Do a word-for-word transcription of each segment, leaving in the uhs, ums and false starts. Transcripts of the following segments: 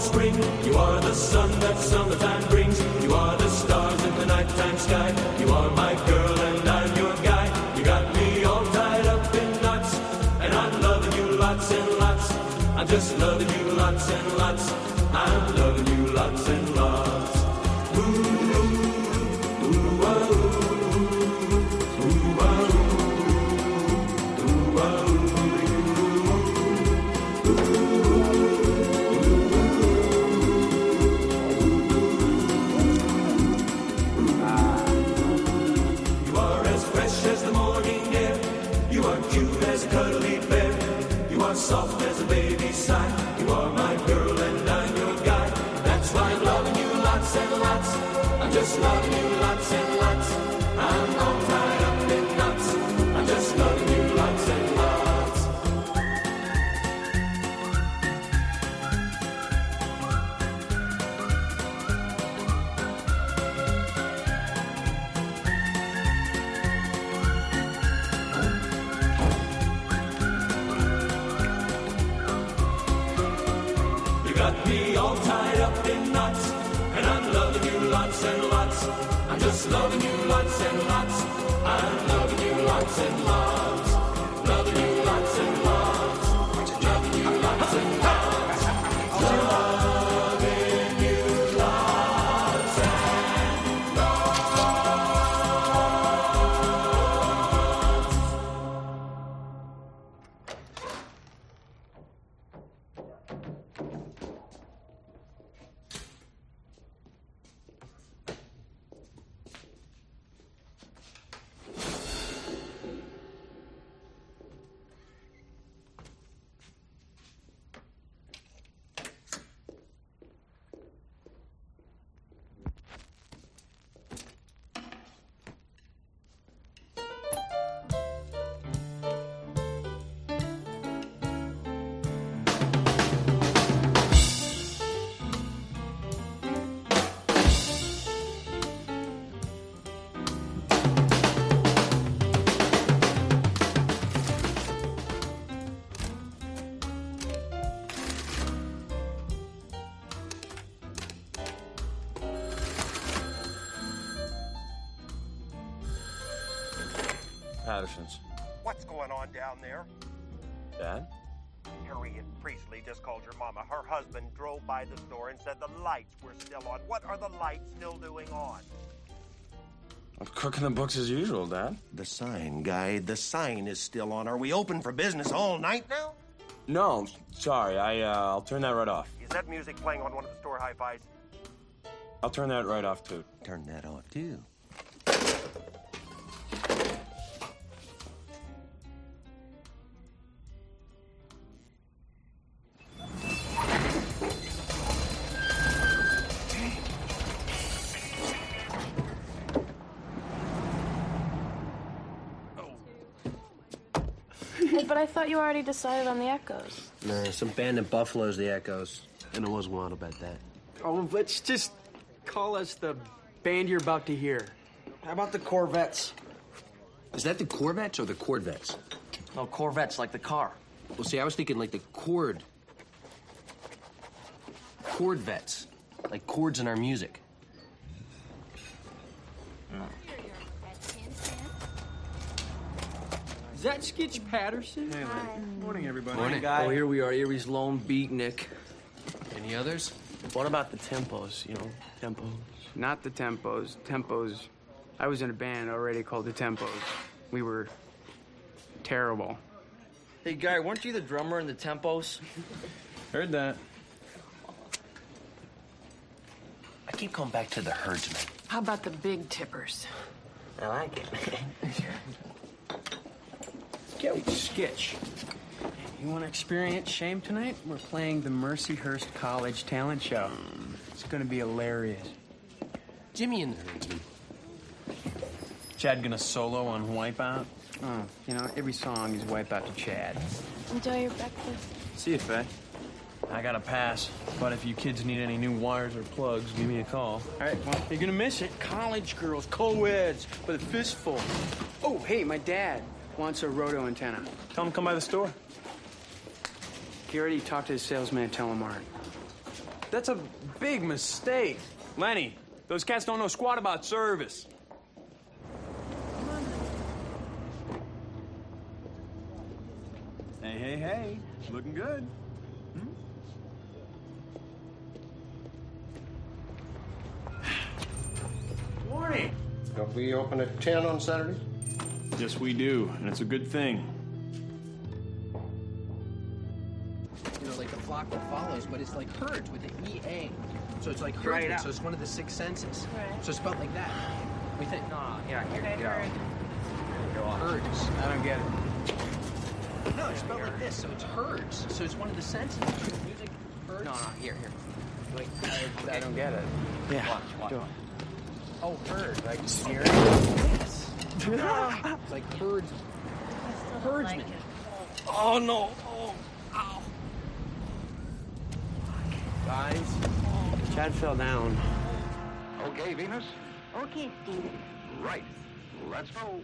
spring. You are the sun that summertime brings. You are the stars in the nighttime sky. You are my girl and I'm your guy. You got me all tied up in knots, and I'm loving you lots and lots. I'm just loving you lots and lots. I'm loving you lots and lots. Ooh, ooh, ooh, ah, ooh, ooh, ah, ooh, ooh, ah, ooh. You are as fresh as the morning air. You are cute as a cuddly bear. You are soft as a baby's sigh. You are my girl and I'm your guy. That's why I'm loving you lots and lots. I'm just loving you lots and lots. I'm all tied up in knots. I'm just loving you lots and lots. You got me all tied up in knots, and I'm loving you lots and lots. I'm just loving you lots and lots. I'm loving you lots and lots. Loving you lots and lots. Loving you lots and lots. Loving you lots and Patterson's. What's going on down there? Dad? Harriet Priestley just called your mama. Her husband drove by the store and said the lights were still on. What are the lights still doing on? I'm cooking the books as usual, Dad. The sign, guy. The sign is still on. Are we open for business all night now? No, sorry. I, uh, I'll turn that right off. Is that music playing on one of the store hi-fis? I'll turn that right off, too. Turn that off, too. But I thought you already decided on the Echoes. Nah, some band in Buffalo's the Echoes. And I was wild about that. Oh, let's just call us the band you're about to hear. How about the Corvettes? Is that the Corvettes or the Corvettes? Oh, Corvettes, like the car. Well, see, I was thinking like the chord. Chordvettes. Like chords in our music. No. Is that Skitch Patterson? Hey, Hi. Morning, everybody. Morning. Guy. Oh, here we are, Erie's lone beatnik. Any others? What about the tempos, you know? Tempos. Not the Tempos. Tempos. I was in a band already called the Tempos. We were terrible. Hey, Guy, weren't you the drummer in the Tempos? Heard that. I keep going back to the Herdsmen. How about the Big Tippers? I like it. Yo, Skitch. You want to experience shame tonight? We're playing the Mercyhurst College Talent Show. It's going to be hilarious. Jimmy and the Herdsmen. Chad gonna solo on Wipeout? Oh, you know, every song is Wipeout to Chad. Enjoy your breakfast. See you, Faye. I got a pass, but if you kids need any new wires or plugs, give me a call. All right, well, you're gonna miss it. College girls, co-eds, with a fistful. Oh, hey, my dad wants a roto antenna. Tell him to come by the store. He already talked to his salesman at Telemark. That's a big mistake. Lenny, those cats don't know squat about service. Hey, hey, hey. Looking good. Hmm? Morning. Don't we open at ten on Saturday? Yes, we do, and it's a good thing. You know, like the flock that follows, but it's like herds with the E A. So it's like Write it herdsmen, out. so it's one of the six senses. Right. So it's spelled like that. We think, No, yeah, here, Okay, get out. herd. Go on. herds. I don't get it. No, it's spelled like this, so it's herds. So it's one of the senses. Music, herds. No, no, here, here. Like, I, I don't get it. Yeah. Watch, watch. Do it. oh, herd. Like, Steer. yes. It's like herds. Herdsmen. Oh, no. Oh, ow. Guys, Chad fell down. Okay, Venus? Okay, Steve. Right. Let's go.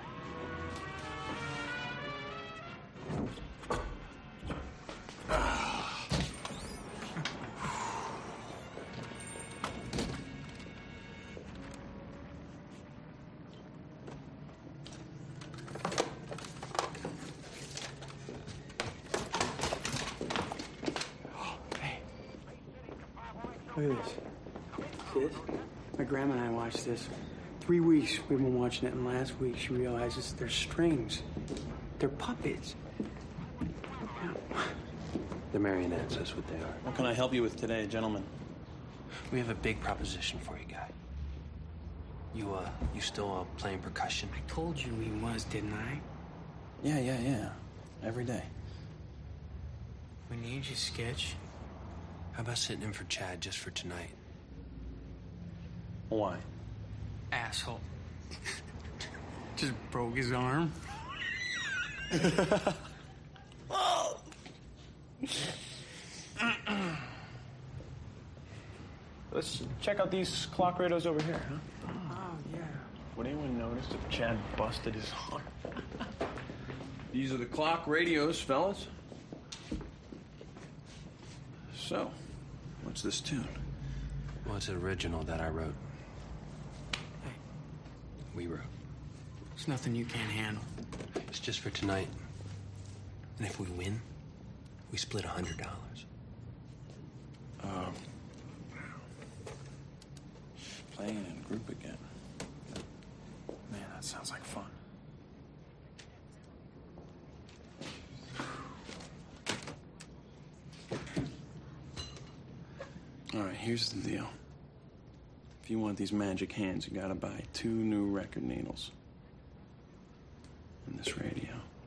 Look at this. See this? My grandma and I watched this. Three weeks we've been watching it, and last week she realizes they're strings. They're puppets. The marionettes, that's what they are. What can I help you with today, gentlemen? We have a big proposition for you, guy. You, uh, you still uh, playing percussion? I told you he was, didn't I? Yeah, yeah, yeah. Every day. We need you, Sketch. How about sitting in for Chad just for tonight? Why? Asshole. Just broke his arm. Let's check out these clock radios over here, huh? Oh, yeah. Would anyone notice if Chad busted his arm? These are the clock radios, fellas. So, what's this tune? Well, it's an original that I wrote. Hey, We wrote. there's nothing you can't handle. It's just for tonight. And if we win, we split a hundred dollars. Um, playing in a group again. Man, that sounds like fun. All right, here's the deal. If you want these magic hands, you gotta buy two new record needles. And this radio.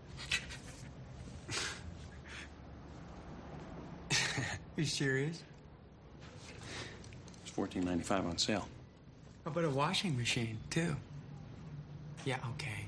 Are you serious? It's fourteen ninety-five on sale. How about a washing machine, too? Yeah, okay.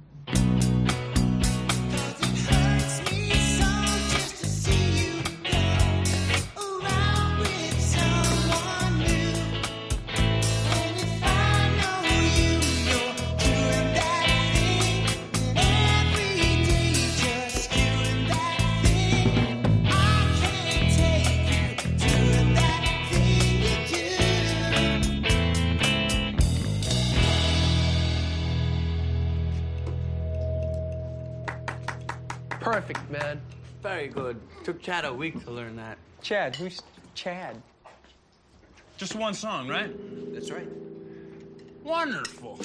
Perfect, man. Very good. Took Chad a week to learn that. Chad, who's Chad? Just one song, right? That's right. Wonderful.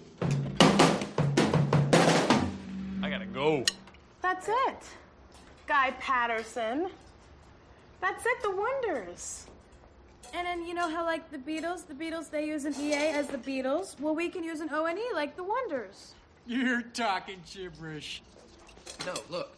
I gotta go. That's it. Guy Patterson. That's it, the Wonders. And then you know how, like, the Beatles, the Beatles, they use an E A as the Beatles? Well, we can use an O N E like the Wonders. You're talking gibberish. No, look.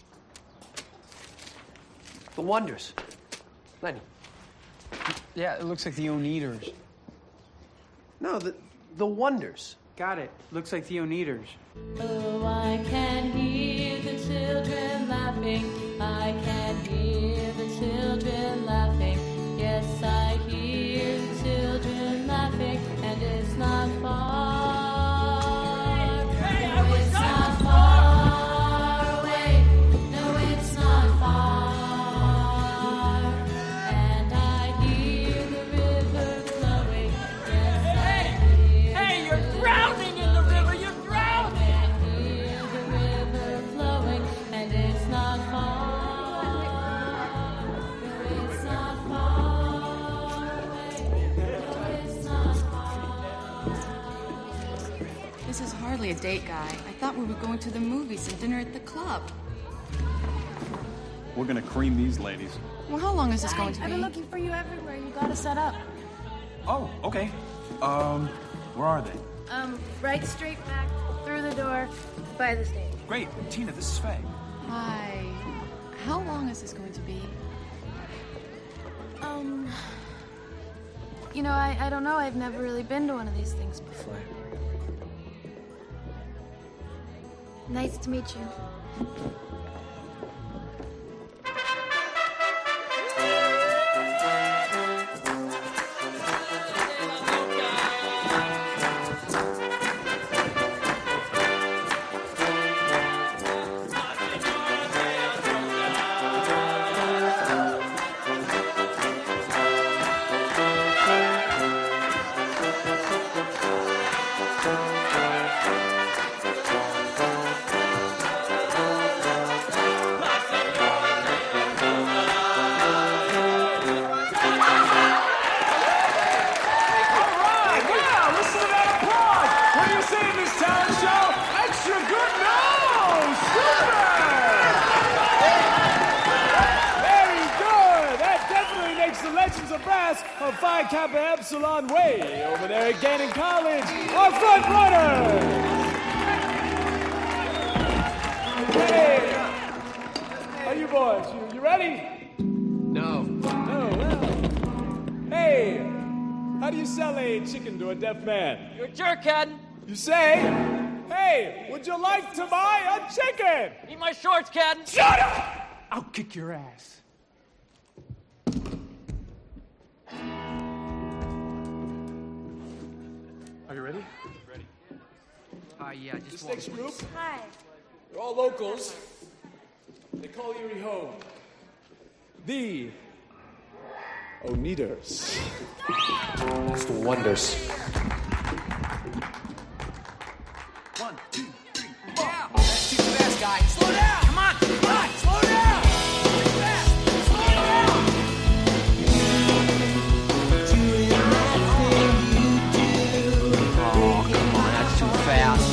The Wonders. Lenny. Yeah, it looks like the Oneaters. No, the the Wonders. Got it. Looks like the Oneaters. Oh, I can hear the children laughing. I can hear the children laughing. Yes, I hear the children laughing, and it's not far. No, it's not far away. No, it's not far. And I a date, Guy. I thought we were going to the movies and dinner at the club. We're gonna cream these ladies. Well, how long is this going to be? I've been looking for you everywhere. You gotta set up. Oh, okay. Um, where are they? Um, right straight back, through the door, by the stage. Great. Tina, this is Faye. Hi. How long is this going to be? Um, you know, I, I don't know. I've never really been to one of these things before. Nice to meet you. Of Phi Kappa Epsilon way over there at Gannon College, our front runner. Hey, are you boys? You, you ready? No. Oh well. Hey, how do you sell a chicken to a deaf man? You're a jerk, Ken. You say, "Hey, would you like to buy a chicken?" Eat my shorts, Ken. Shut up! I'll kick your ass. Are you ready? Ready. Hi, uh, yeah, just This walk, next group, please. Hi. they're all locals. They call Erie home. The Oneaters. It's the Wonders. One, two, three, four. Yeah. That's too fast, guy. Slow down. Come on. Come on. Slow down. Too fast. Slow down. Oh, come on. That's too fast.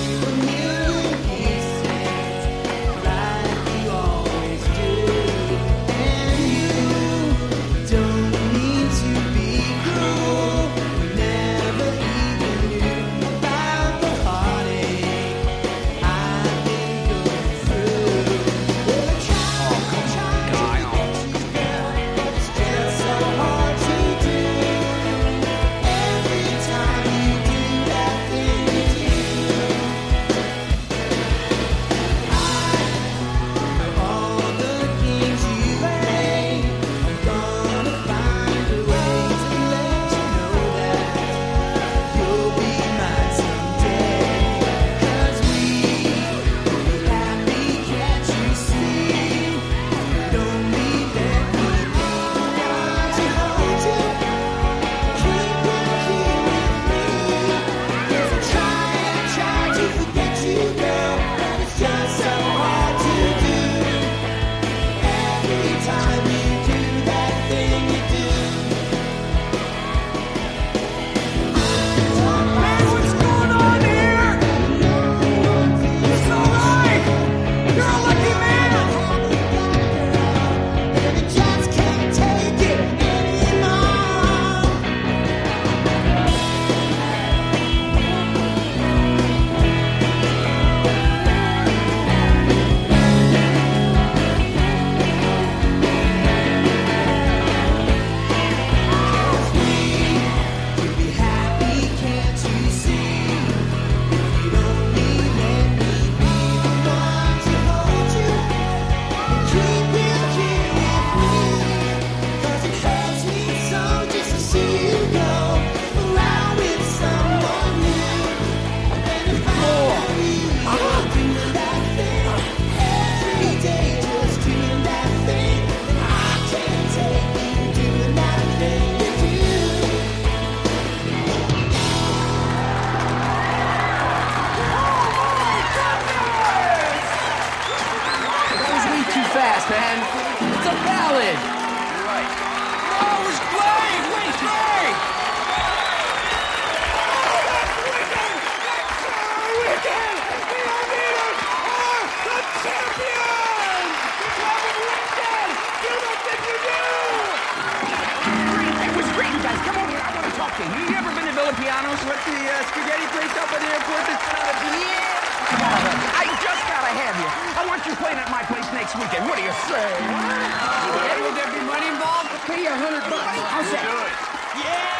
next weekend. What do you say? Hey, will there be money involved? I'll pay you a hundred bucks. How's that? Yeah!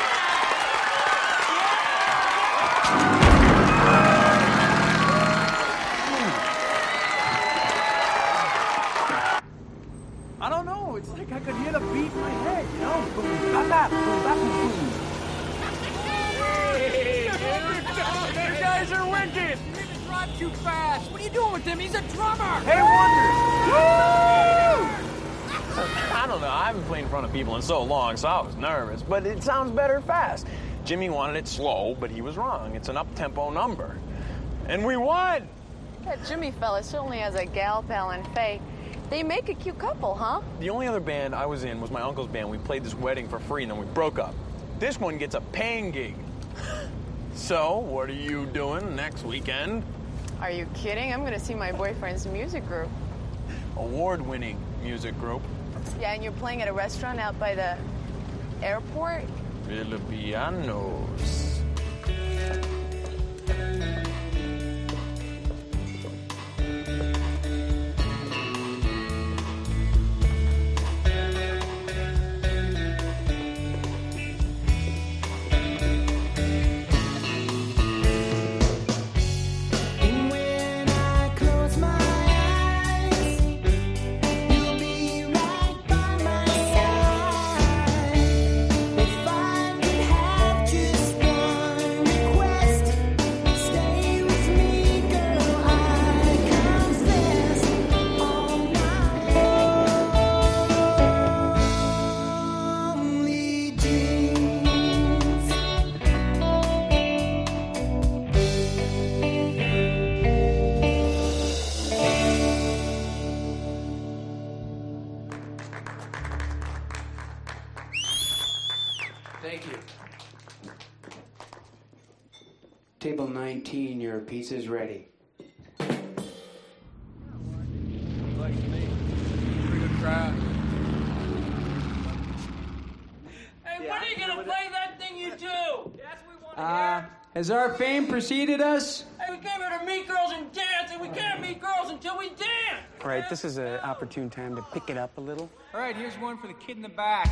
I don't know. It's like I could hear the beat in my head, you know? Boom, bap, bap, boom, bap, boom, boom. Hey, you guys are wicked. You need to drive too fast. What are you doing with him? He's a drummer. Hey, Wonders. Woo! I don't know. I haven't played in front of people in so long, so I was nervous. But it sounds better fast. Jimmy wanted it slow, but he was wrong. It's an up-tempo number. And we won! That Jimmy fella certainly has a gal pal in Faye. They make a cute couple, huh? The only other band I was in was my uncle's band. We played this wedding for free, and then we broke up. This one gets a paying gig. So, what are you doing next weekend? Are you kidding? I'm going to see my boyfriend's music group. Award-winning music group. Yeah, and you're playing at a restaurant out by the airport? Filipianos. Thank you. Table nineteen, your pizza's ready. Pretty good crowd. Hey, when are you gonna play that thing you do? Yes, we want to Uh, hear. has our fame preceded us? Hey, we came here to meet girls and dance, and we can't meet girls until we dance. All right, this is an opportune time to pick it up a little. All right, here's one for the kid in the back.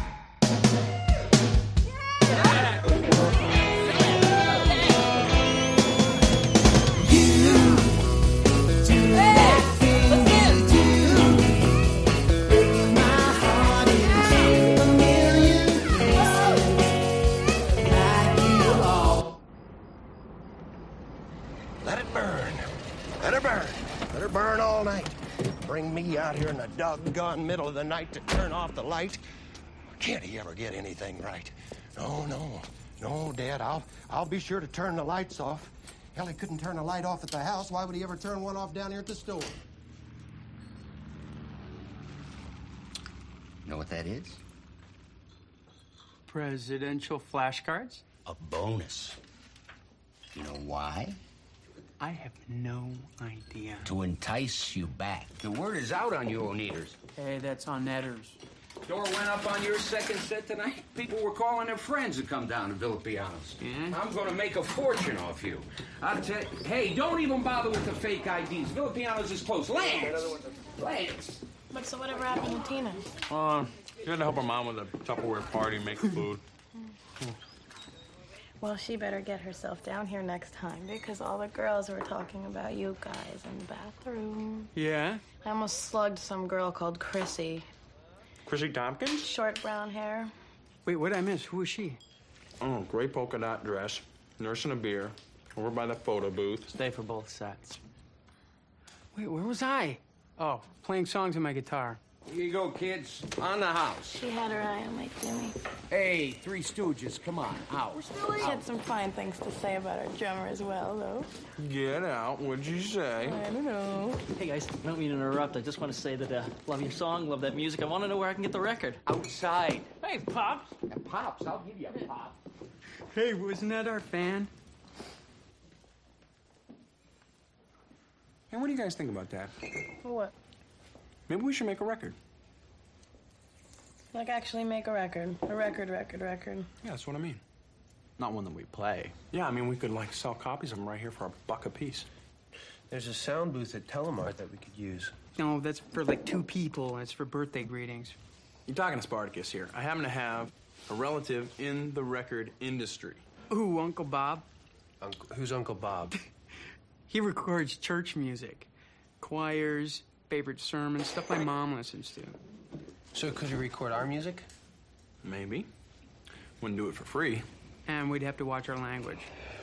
Let it burn. Let her burn. Let her burn all night. Bring me out here in the doggone middle of the night to turn off the light. Can't he ever get anything right? No, no. No, Dad, I'll I'll be sure to turn the lights off. Hell, he couldn't turn a light off at the house. Why would he ever turn one off down here at the store? Know what that is? Presidential flashcards? A bonus. You know why? I have no idea. To entice you back. The word is out on you, Oneaters. Hey, that's on Netters. Door went up on your second set tonight. People were calling their friends to come down to Villapianos. Yeah? I'm going to make a fortune off you. I'll tell you. Hey, don't even bother with the fake I Ds. Villapianos is close. Lance! Lance! But so whatever happened to Tina? Uh, she had to help her mom with a Tupperware party, make food. Well, she better get herself down here next time because all the girls were talking about you guys in the bathroom. Yeah? I almost slugged some girl called Chrissy. Chrissy Tompkins? Short brown hair. Wait, what did I miss? Who is she? Oh, gray polka dot dress, nursing a beer, over by the photo booth. Stay for both sets. Wait, where was I? Oh, playing songs on my guitar. Here you go, kids. On the house. She had her eye on my Jimmy. Hey, Three Stooges, come on, out. She had some fine things to say about our drummer as well, though. Get out. What'd you say? I don't know. Hey, guys, I don't mean to interrupt. I just want to say that uh, love your song, love that music. I want to know where I can get the record. Outside. Hey, Pops. Yeah, Pops, I'll give you a pop. Hey, wasn't that our fan? Hey, what do you guys think about that? What? Maybe we should make a record. Like actually make a record. A record, record, record. Yeah, that's what I mean. Not one that we play. Yeah, I mean, we could, like, sell copies of them right here for a buck a piece. There's a sound booth at Telemart that we could use. No, that's for like two people, and it's for birthday greetings. You're talking to Spartacus here. I happen to have a relative in the record industry. Ooh, Uncle Bob. Uncle, who's Uncle Bob? He records church music, choirs, favorite sermons, stuff my mom listens to. So could you record our music? Maybe. Wouldn't do it for free. And we'd have to watch our language.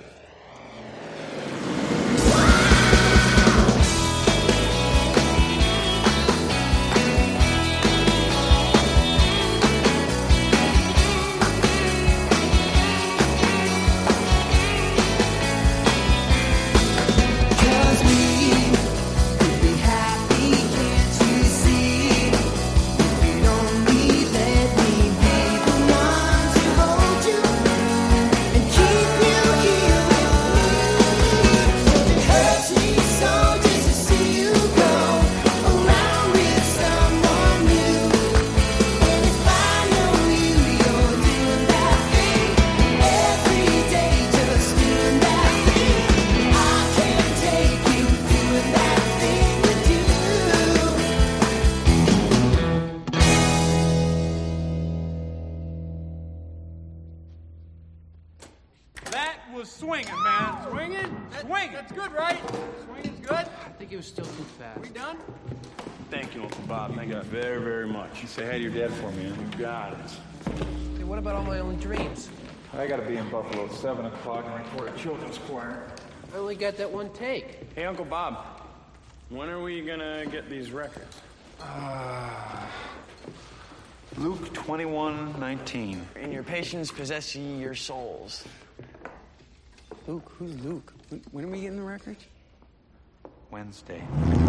Was swinging, man. Swinging? Swinging. That's good, right? Swinging's good? I think it was still too fast. We done? Thank you, Uncle Bob. Thank you very, very much. Say hi to your dad for me, man. You got it. Hey, what about All My Only Dreams? I gotta be in Buffalo at seven o'clock and record a children's choir. I only got that one take. Hey, Uncle Bob. When are we gonna get these records? Uh, Luke twenty-one nineteen. And your patience possess ye your souls. Luke? Who's Luke? When are we getting the records? Wednesday.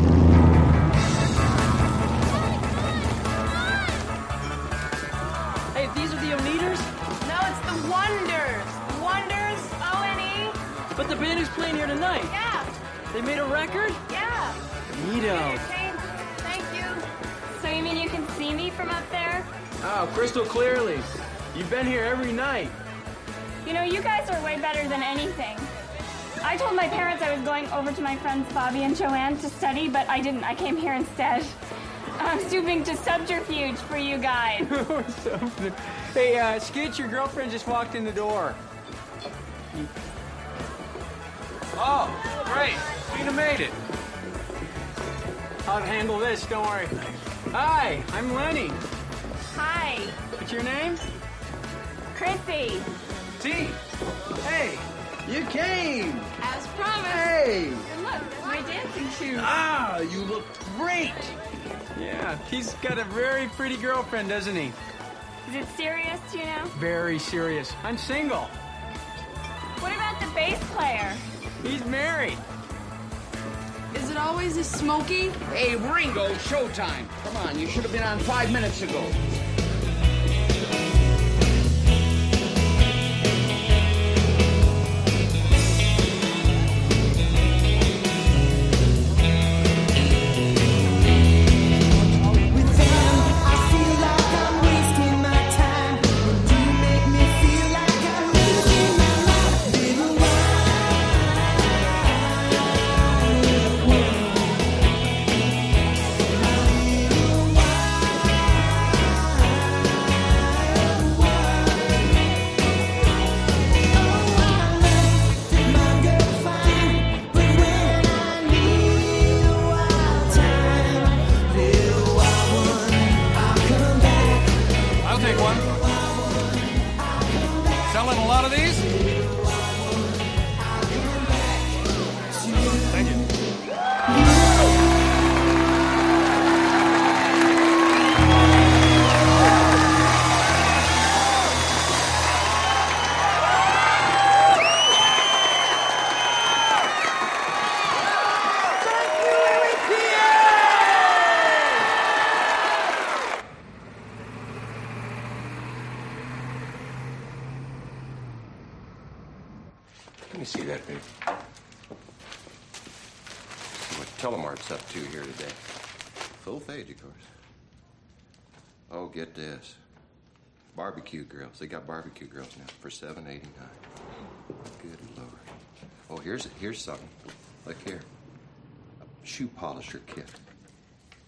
Hey, these are the Oneders? No, it's the Wonders. Wonders, O N E. But the band is playing here tonight. Yeah. They made a record? Yeah. Neato. Thank you. So you mean you can see me from up there? Oh, crystal clearly. You've been here every night. You know, you guys are way better than anything. I told my parents I was going over to my friends Bobby and Joanne to study, but I didn't. I came here instead. I'm stooping to subterfuge for you guys. Hey, uh, Skitch, your girlfriend just walked in the door. Oh, great. Tina made it. I'll handle this, don't worry. Hi, I'm Lenny. Hi. What's your name? Chrissy. T. Hey, you came. As promised. Hey. And look, my dancing shoes. Ah, you look great. Yeah, he's got a very pretty girlfriend, doesn't he? Is it serious, you know? Very serious. I'm single. What about the bass player? He's married. Is it always a smoky? Hey, Ringo, showtime. Come on, you should have been on five minutes ago. Selling a lot of these? Thank you. Let me see that, babe. See what Telemark's up to here today. Full page, of course. Oh, get this. Barbecue grills. They got barbecue grills now for seven eighty-nine. Good Lord. Oh, here's here's something. Look here. A shoe polisher kit.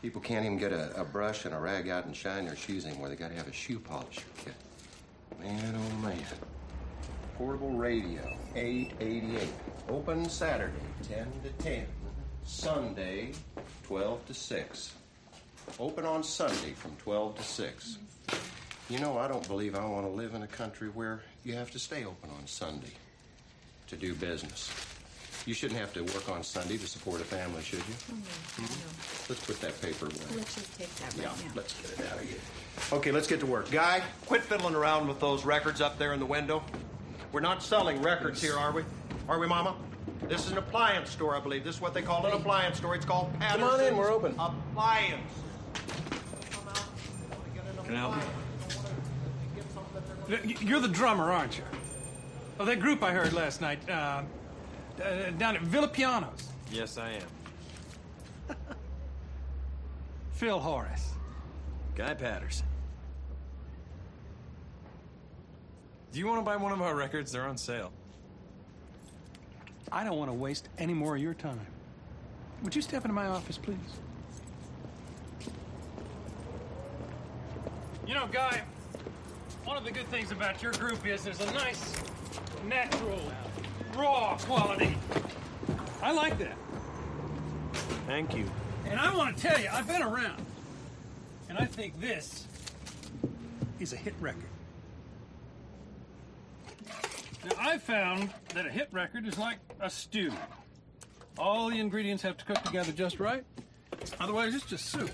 People can't even get a, a brush and a rag out and shine their shoes anymore. They got to have a shoe polisher kit. Man, oh man. Portable radio, eight eighty-eight. Open Saturday, ten to ten. Sunday, twelve to six. Open on Sunday from twelve to six. You know, I don't believe I want to live in a country where you have to stay open on Sunday to do business. You shouldn't have to work on Sunday to support a family, should you? Mm-hmm. Mm-hmm. Let's put that paper away. Let's just take that right Yeah, now. let's get it out of here. Okay, let's get to work. Guy, quit fiddling around with those records up there in the window. We're not selling records here, are we? Are we, Mama? This is an appliance store, I believe. This is what they call an appliance store. It's called Patterson's. Come on in, we're open. Appliance. Can I help you? You're the drummer, aren't you? Oh, that group I heard last night, uh, uh, down at Villa Pianos. Yes, I am. Phil Horace. Guy Patterson. Do you want to buy one of our records? They're on sale. I don't want to waste any more of your time. Would you step into my office, please? You know, Guy, one of the good things about your group is there's a nice, natural, raw quality. I like that. Thank you. And I want to tell you, I've been around, and I think this is a hit record. Now, I found that a hit record is like a stew. All the ingredients have to cook together just right. Otherwise, it's just soup.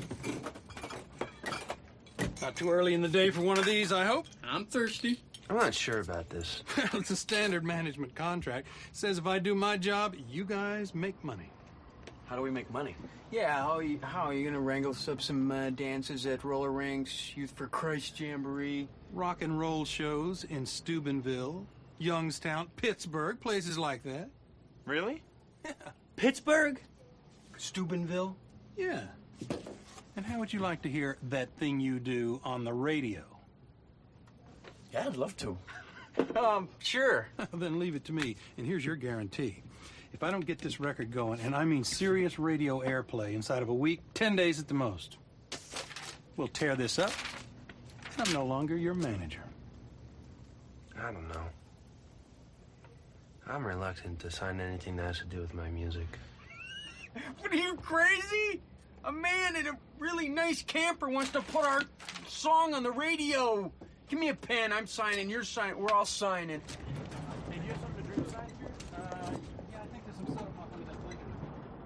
Not too early in the day for one of these, I hope. I'm thirsty. I'm not sure about this. Well, it's a standard management contract. It says if I do my job, you guys make money. How do we make money? Yeah, how are you, how are you gonna wrangle up some uh, dances at roller rinks, Youth for Christ Jamboree? Rock and roll shows in Steubenville, Youngstown, Pittsburgh, places like that. Really? Yeah. Pittsburgh? Steubenville? Yeah. And how would you like to hear that thing you do on the radio? Yeah, I'd love to. um, sure. Then leave it to me, and here's your guarantee. If I don't get this record going, and I mean serious radio airplay inside of a week, ten days at the most, we'll tear this up, and I'm no longer your manager. I don't know. I'm reluctant to sign anything that has to do with my music. What, are you crazy? A man in a really nice camper wants to put our song on the radio. Give me a pen. I'm signing. You're signing. We're all signing. Hey, do you have something to drink beside you? Uh, yeah, I think there's some soda pop under that blanket.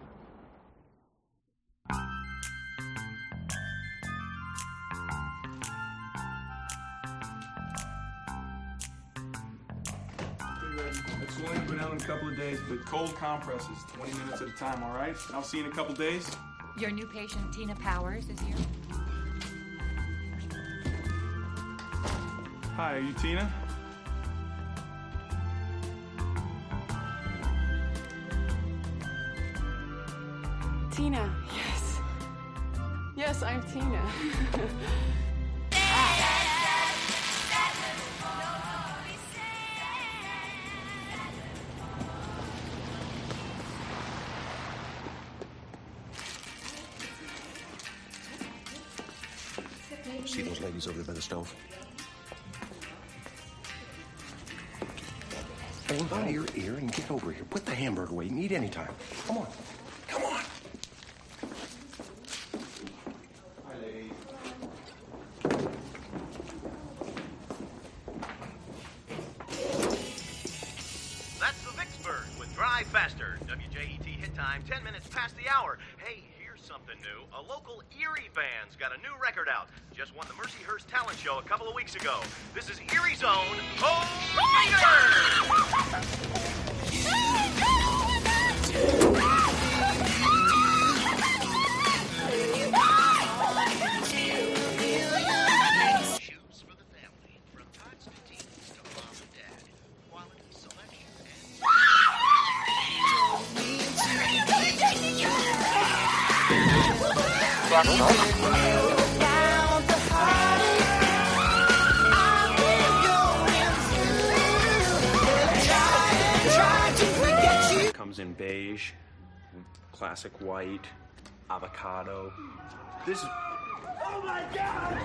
It's going to go down in a couple of days, but cold compresses, twenty minutes at a time, all right? I'll see you in a couple of days. Your new patient, Tina Powers, is here. Hi, are you Tina? Tina, yes. Yes, I'm Tina. See those ladies over there by the stove? Hold on to your ear and get over here. Put the hamburger away. You can eat anytime. Come on. Come on. Hi, ladies. That's the Vicksburg with Drive Faster. W J E T hit time, ten minutes past the hour. Hey, here's something new. A local Erie band's got a new record out. Just won the Mercyhurst Talent Show a couple of weeks ago. This is Erie's own Shoes for the family, from tots to teens to mom and dad. Quality selection Comes in beige, classic white, avocado. This is... Oh my God!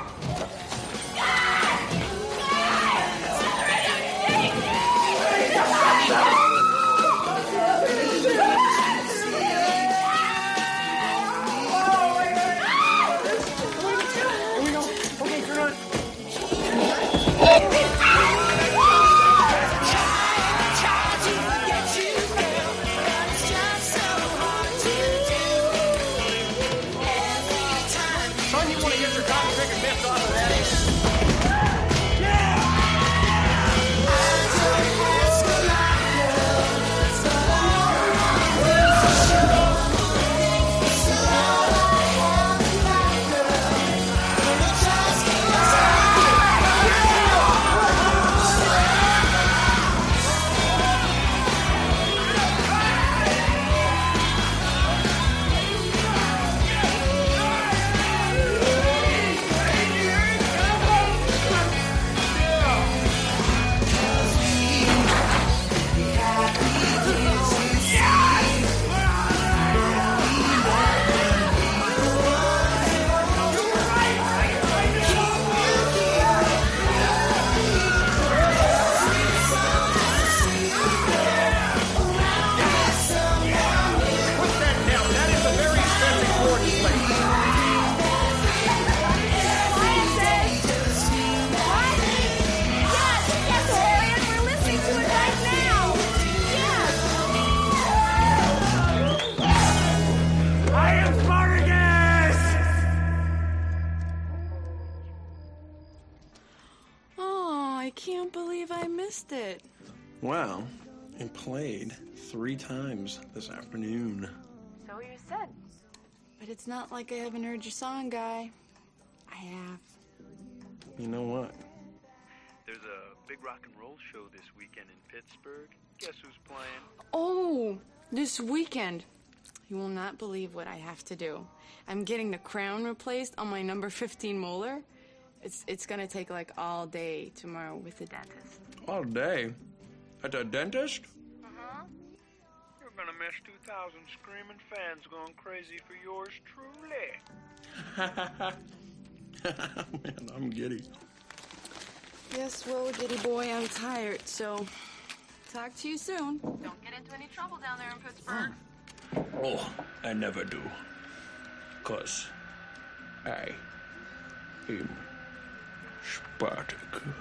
It. Well, it played three times this afternoon. So you said. But it's not like I haven't heard your song, Guy. I have. You know what? There's a big rock and roll show this weekend in Pittsburgh. Guess who's playing? Oh, this weekend. You will not believe what I have to do. I'm getting the crown replaced on my number fifteen molar. It's it's gonna take like all day tomorrow with the dentist. All day? At the dentist? Uh-huh. You're gonna miss two thousand screaming fans going crazy for yours truly. Man, I'm giddy. Yes, well, giddy boy, I'm tired, so talk to you soon. Don't get into any trouble down there in Pittsburgh. Oh, I never do. 'Cause I am Spartacus.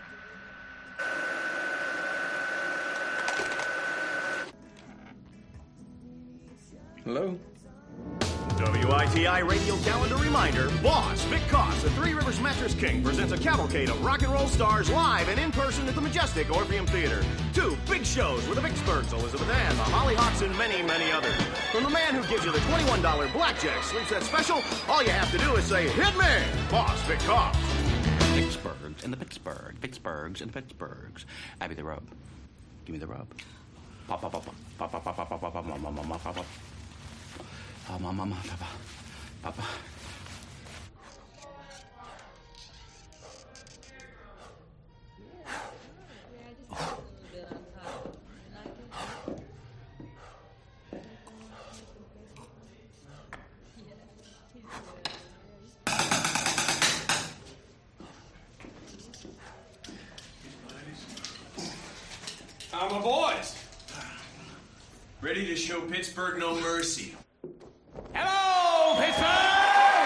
Hello? W I T I Radio Calendar Reminder, Boss, Vic Koss, the Three Rivers Mattress King, presents a cavalcade of rock and roll stars live and in person at the majestic Orpheum Theater. Two big shows with the Vicksburgs, Elizabeth Ann, the Hollyhocks, and many, many others. From the man who gives you the twenty-one dollar blackjack sleep set special, all you have to do is say, hit me, Boss, Vic Koss. Vicksburgs and the Pittsburgh, Vicksburgs and the Pittsburghs. Abby the rub. Give me the rub. Pop, pop, pop, pop, pop, pop, pop, pop, pop, pop, pop, pop, pop, pop, pop. Oh, mama, mama, papa, papa. How are my boys? Ready to show Pittsburgh no mercy. Hello, Pittsburgh!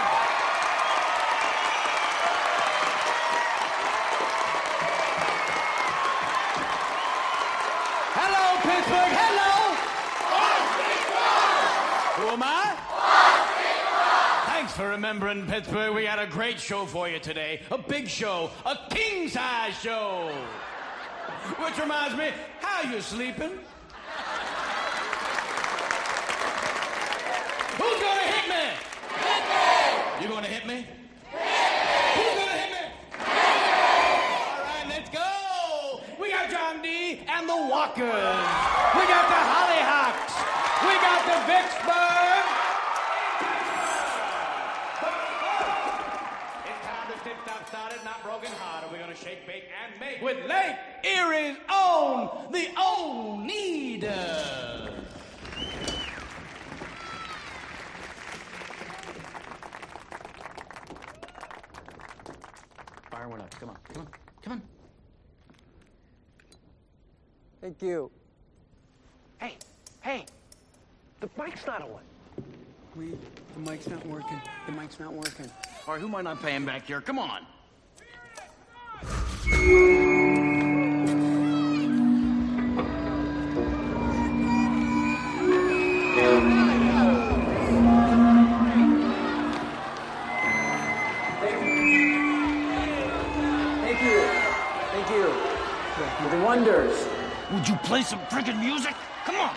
Hello, Pittsburgh! Hello! Who am I? Thanks for remembering, Pittsburgh. We got a great show for you today. A big show. A king-size show. Which reminds me, how you sleeping? Who's gonna hit me? Hit me! You gonna hit me? Hit me! Who's gonna hit me? Hit me! All right, let's go! We got John D. and the Walkers. We got the Hollyhocks. We got the Vicksburg. It's time to step, stop, started, not broken hearted. We're gonna shake, bake, and make with Lake Erie's own, the Oneida. Thank you. Hey, hey, the mic's not on. We, the mic's not working. The mic's not working. All right, who am I not paying back here? Come on. Thank you. Thank you. For the Wonders. Would you play some freaking music? Come on.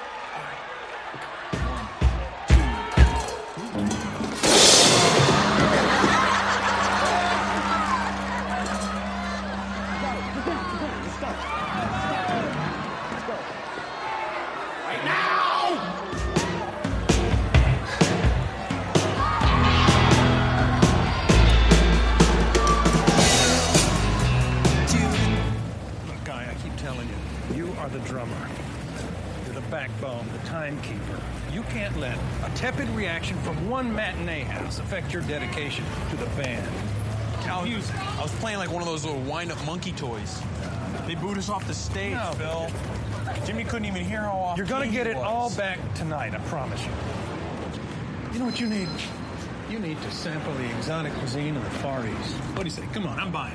The drummer. You're the backbone, the timekeeper. You can't let a tepid reaction from one matinee house affect your dedication to the band. I was, I was playing like one of those little wind-up monkey toys. They booed us off the stage, No. Phil. Jimmy couldn't even hear how off You're gonna key get he it was. all back tonight, I promise you. You know what you need? You need to sample the exotic cuisine of the Far East. What do you say? Come on, I'm buying.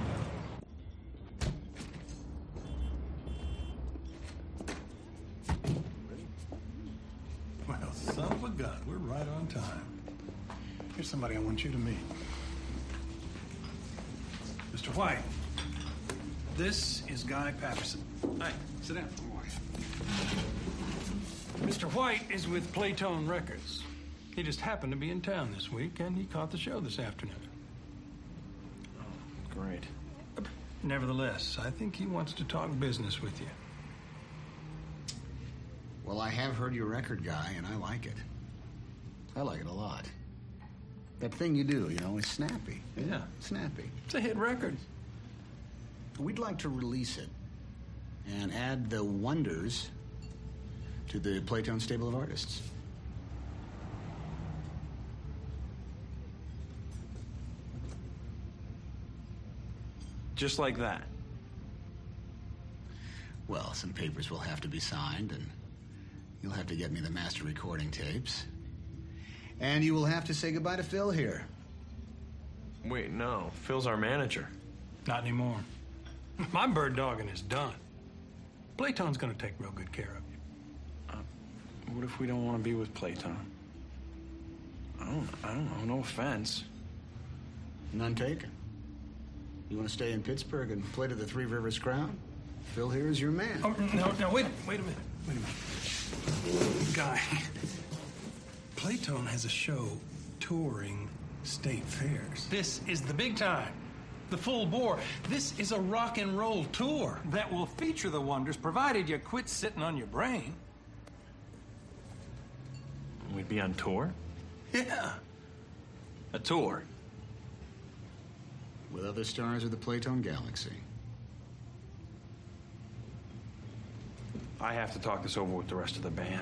Well, son of a gun, we're right on time. Here's somebody I want you to meet. Mister White, this is Guy Patterson. Hi, sit down. Mister White is with Playtone Records. He just happened to be in town this week, and he caught the show this afternoon. Oh, great. Nevertheless, I think he wants to talk business with you. Well, I have heard your record, Guy, and I like it. I like it a lot. That thing you do, you know, is snappy. Yeah. Snappy. It's a hit record. We'd like to release it and add the Wonders to the Playtone stable of artists. Just like that. Well, some papers will have to be signed, and you'll have to get me the master recording tapes. And you will have to say goodbye to Phil here. Wait, no. Phil's our manager. Not anymore. My bird dogging is done. Playtone's gonna take real good care of you. Uh, what if we don't want to be with Playtone? I don't, I don't know. No offense. None taken. You want to stay in Pittsburgh and play to the Three Rivers crowd? Phil here is your man. Oh, no, no, wait, wait a minute. Wait a minute. Guy, Playtone has a show touring state fairs. This is the big time. The full bore. This is a rock and roll tour that will feature the Wonders, provided you quit sitting on your brain. We'd be on tour? Yeah. A tour? With other stars of the Playtone galaxy. I have to talk this over with the rest of the band.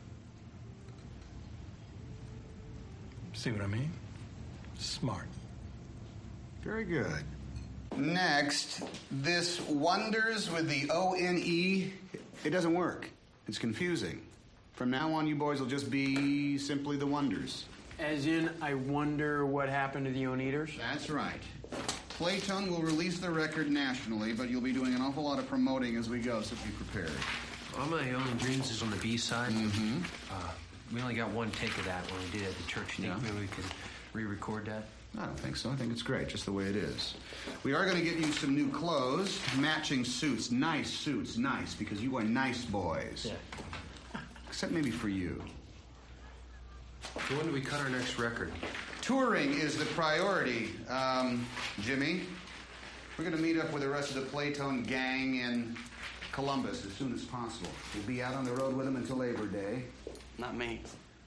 See what I mean? Smart. Very good. Next, this Wonders with the O N E, it doesn't work. It's confusing. From now on, you boys will just be simply the Wonders. As in, I wonder what happened to the Oneaters? That's right. Playtone will release the record nationally, but you'll be doing an awful lot of promoting as we go, so be prepared. All My Own Dreams is on the B side. Mm-hmm. Uh, we only got one take of that when we did it at the church. Think Yeah. maybe we could re-record that? I don't think so. I think it's great, just the way it is. We are going to get you some new clothes, matching suits, nice suits, nice, because you are nice boys. Yeah. Except maybe for you. So when do we cut our next record? Touring is the priority, um, Jimmy. We're going to meet up with the rest of the Playtone gang in Columbus as soon as possible. We'll be out on the road with them until Labor Day. Not me.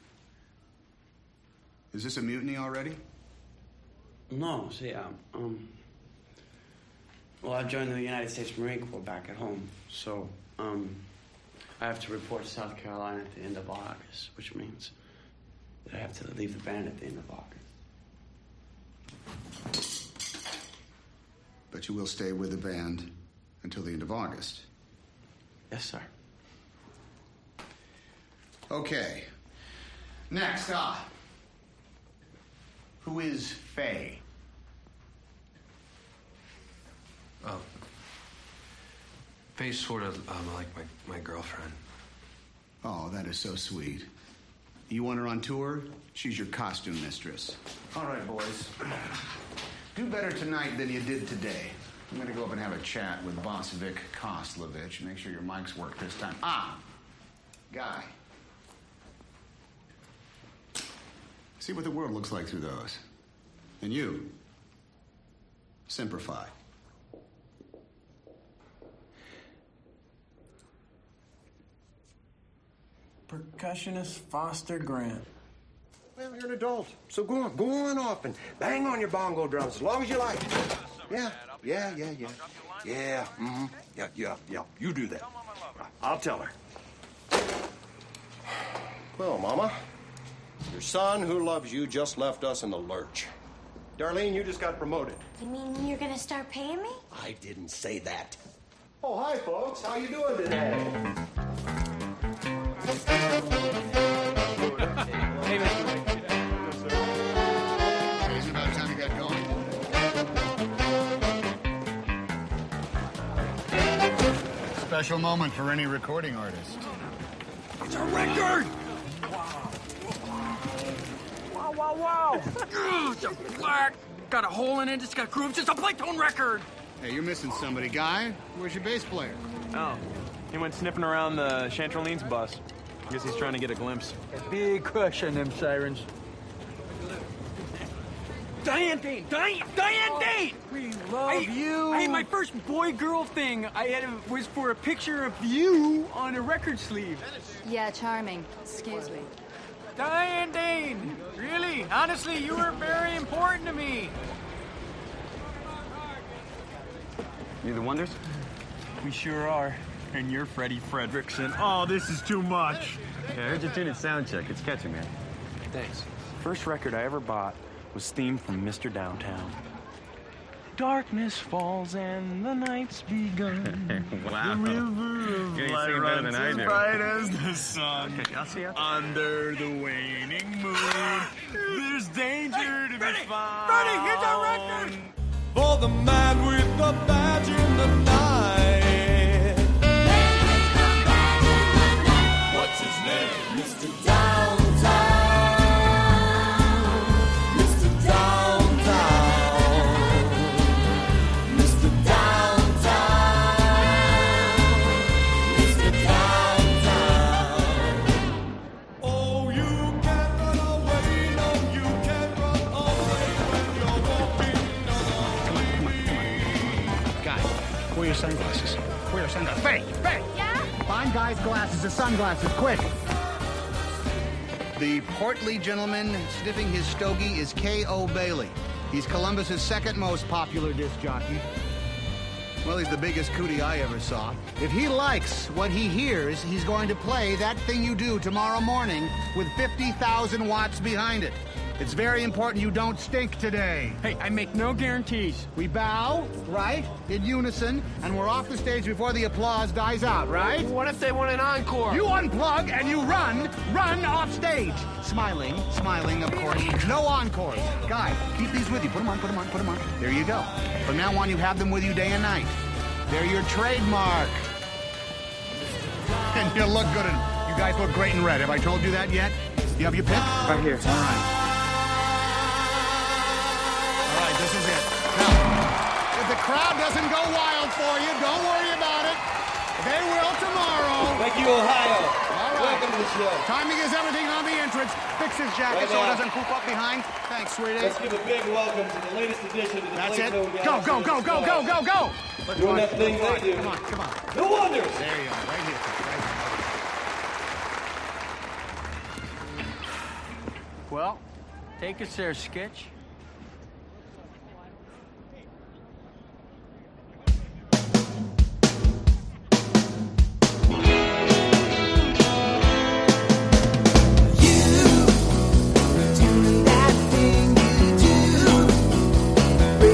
Is this a mutiny already? No, see, um, um, well, I joined the United States Marine Corps back at home, so, um, I have to report to South Carolina at the end of August, which means that I have to leave the band at the end of August. But you will stay with the band until the end of August. Yes, sir. Okay. Next up. Who is Faye? Oh. Faye's sort of um, like my, my girlfriend. Oh, that is so sweet. You want her on tour? She's your costume mistress. All right, boys. Do better tonight than you did today. I'm going to go up and have a chat with boss Vic Koslovich. Make sure your mics work this time. Ah, Guy. See what the world looks like through those. And you, Semper Fi. Percussionist Foster Grant. Well, you're an adult, so go on, go on off and bang on your bongo drums as long as you like. Yeah, yeah, yeah, yeah. Yeah, mm-hmm. Yeah, yeah, yeah. You do that. I'll tell her. Well, Mama, your son who loves you just left us in the lurch. Darlene, you just got promoted. You mean you're gonna start paying me? I didn't say that. Oh, hi, folks. How you doing today? Is it about time you got going? Special moment for any recording artist. It's a record! Wow, wow, wow! It's a black, got a hole in it, it's got grooves, it's a Playtone record! Hey, you're missing somebody. Guy, where's your bass player? Oh, he went sniffing around the Chantroline's bus. I guess he's trying to get a glimpse. A big crush on them sirens. Diane Dane! Diane, Diane Dane! We love I, you! I, my first boy-girl thing I had a, was for a picture of you on a record sleeve. Yeah, charming. Excuse me. Diane Dane! Really? Honestly, you were very important to me. You the Wonders? We sure are. And you're Freddie Fredrickson. Oh, this is too much. Yeah, I heard your tune at sound check. It's catchy, man. Thanks. First record I ever bought was themed from Mister Downtown. Darkness falls and the night's begun. Wow. The river of You're light singing better than runs I as do. bright as the sun. Okay, I'll see you. Under the waning moon, there's danger Hey, to Freddie, be found. Freddie, here's our record! For the man with the badge in the night. What's his name? Mister Downtown. Mister Downtown. Mister Downtown. Mister Downtown. Oh, you can't run away. No, you can't run away when you're walking on. Guy, wear your sunglasses. Wear your sunglasses. Faye! Faye! Yeah? Find Guy's glasses, his sunglasses, quick! The portly gentleman sniffing his stogie is K O. Bailey. He's Columbus's second most popular disc jockey. Well, he's the biggest cootie I ever saw. If he likes what he hears, he's going to play That Thing You Do tomorrow morning with fifty thousand watts behind it. It's very important you don't stink today. Hey, I make no guarantees. We bow, right, in unison, and we're off the stage before the applause dies out, right? What if they want an encore? You unplug and you run, run off stage. Smiling, smiling, of course. No encores. Guy, keep these with you. Put them on, put them on, put them on. There you go. From now on, you have them with you day and night. They're your trademark. And you look good in You guys look great in red. Have I told you that yet? You have your pick? Right here. All right. All right, this is it. Now, if the crowd doesn't go wild for you, don't worry about it. They will tomorrow. Thank you, Ohio. All right. Welcome to the show. Timing is everything on the entrance. Fix his jacket Right so it now. doesn't poop up behind. Thanks, sweetie. Let's give a big welcome to the latest edition of the That's it. Playtone Go, go, go, go, go, go, go. Doing that thing they do. Come on, come on. The Wonders. There you are, right here. Right here. Well, take us there, Sketch.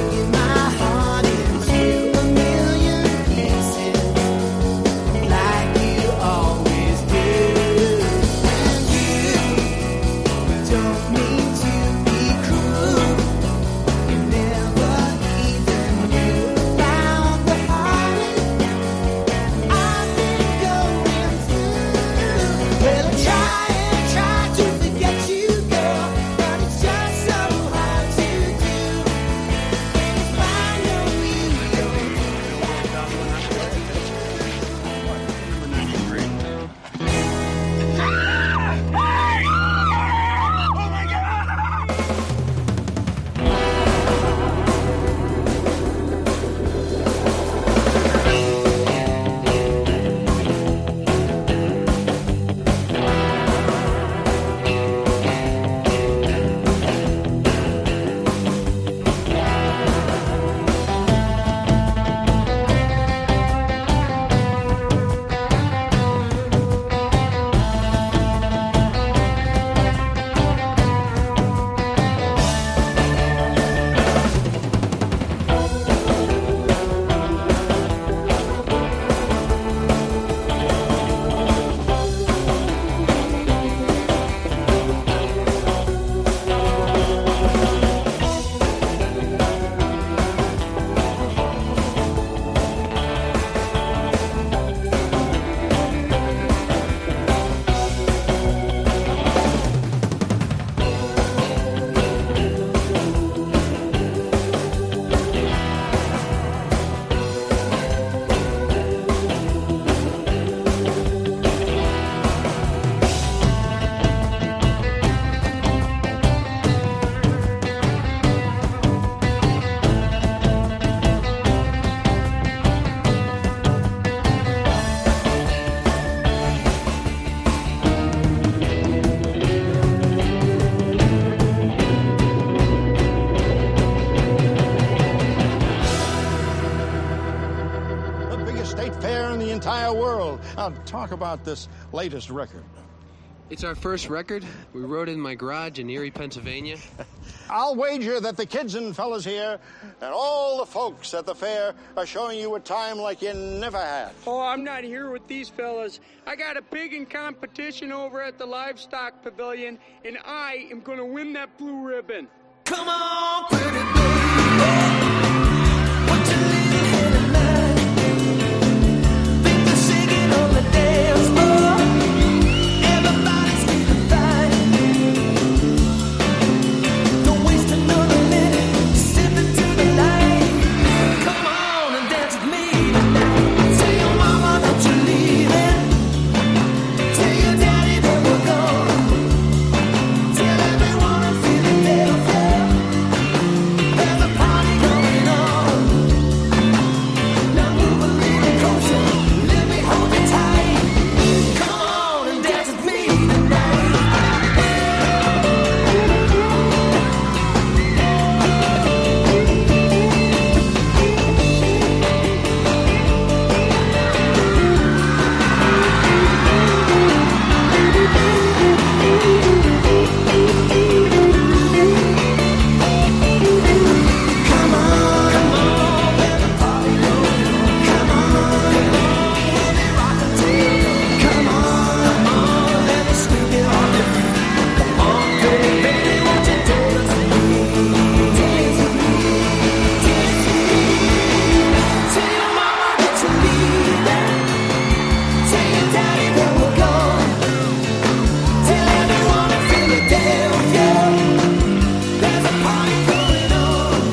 Like Now, talk about this latest record. It's our first record. We wrote it in my garage in Erie, Pennsylvania. I'll wager that the kids and fellas here and all the folks at the fair are showing you a time like you never had. Oh, I'm not here with these fellas. I got a pig in competition over at the Livestock Pavilion, and I am going to win that blue ribbon. Come on, pretty baby. Won't you leave here tonight? People singing on the dance floor. Everybody's feeling fine. Don't waste another minute. Step into the light. Come on and dance with me tonight. Tell your mama that you're leaving. Tell your daddy that we're gone. Tell everyone in Philadelphia. There's a party going on. Now move a little closer. Let me hold you tight. Come on and dance with me tonight. Come on, come on, let the party go. Come on, let me rock until dawn. Come on, come on, let me sweep it on your feet. Come on, baby, baby, won't you dance with me? Dance with me, dance with me. Tell your mama that you're leaving. Tell your daddy that we're gone. Tell everyone in Philadelphia. There's a party going on.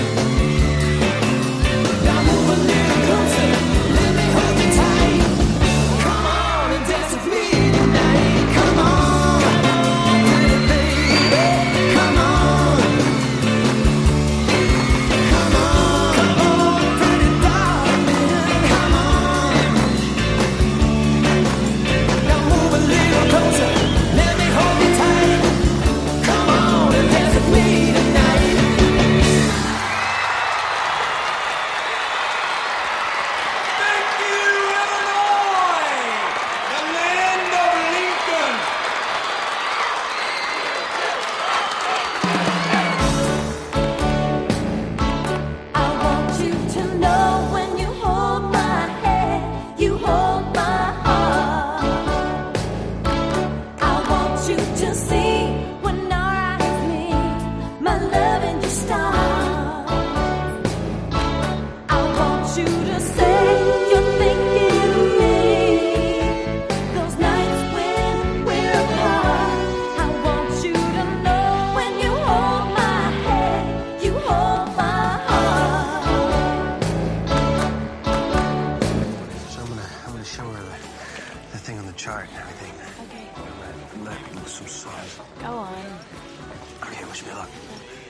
Now move a little closer. Let me hold you tight. Come on and dance with me tonight. Come on, pretty baby. Come on. Come on, come on, pretty darling. Come on. Now move a little closer. Let me hold you tight. Come on and dance with me tonight. Thank you, Illinois! The land of Lincoln! I want you to know when you hold my hand, you hold my heart. I want you to see when our eyes meet, my love and your stars. I want you to say you're thinking of me. Those nights when we're apart. I want you to know when you hold my hand, you hold my heart. So I'm gonna, I'm gonna show her the, the thing on the chart and everything. Okay. I'm gonna let loose some sauce. Go on. Okay, wish me luck.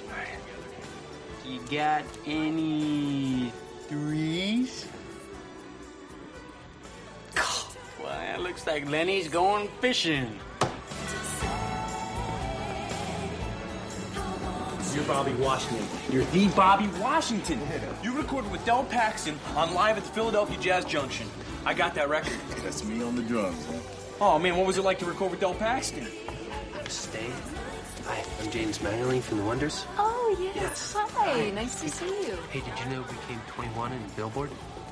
You got any threes? Well, it looks like Lenny's going fishing. You're Bobby Washington. You're the Bobby Washington. You recorded with Del Paxton on Live at the Philadelphia Jazz Junction. I got that record. That's me on the drums, huh? Oh, man, what was it like to record with Del Paxton? Stay. Hi, I'm James Mangerling from The Wonders. Oh, yes. Yes. Hi. Nice to see you. Hey, did you know we came twenty-one in Billboard?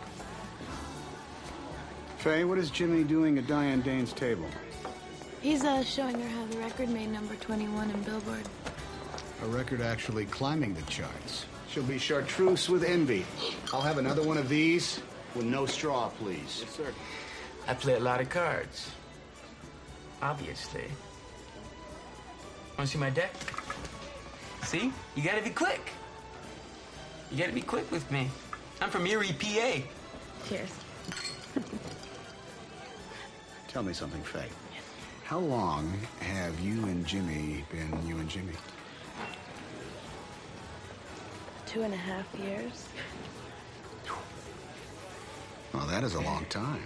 Faye, what is Jimmy doing at Diane Dane's table? He's uh, showing her how the record made number twenty-one in Billboard. A record actually climbing the charts. She'll be chartreuse with envy. I'll have another one of these with no straw, please. Yes, sir. I play a lot of cards. Obviously. Want to see my deck? See? You gotta be quick. You gotta be quick with me. I'm from Erie, P A. Cheers. Tell me something, Faye. How long have you and Jimmy been you and Jimmy? Two and a half years. Well, that is a long time.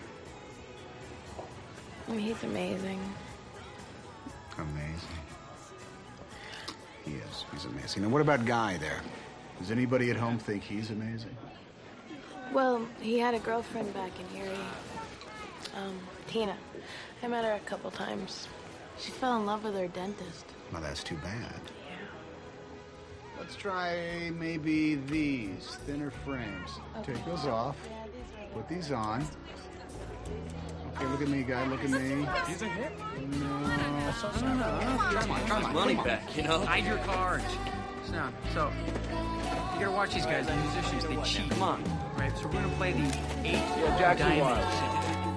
I mean, he's amazing. Amazing. He is. He's amazing. Now, what about Guy there? Does anybody at home think he's amazing? Well, he had a girlfriend back in Erie. Um, Tina. I met her a couple times. She fell in love with her dentist. Well, that's too bad. Let's try maybe these thinner frames. Okay. Take those off. Put these on. Okay, look at me, guy. Look at me. He's a hit. No. Come on, come on. Money come on. back, you know? Hide your cards. So, so, you gotta watch these guys, the musicians. They cheat. Come on. Right, so we're gonna play the eight Yeah, Jackson diamonds.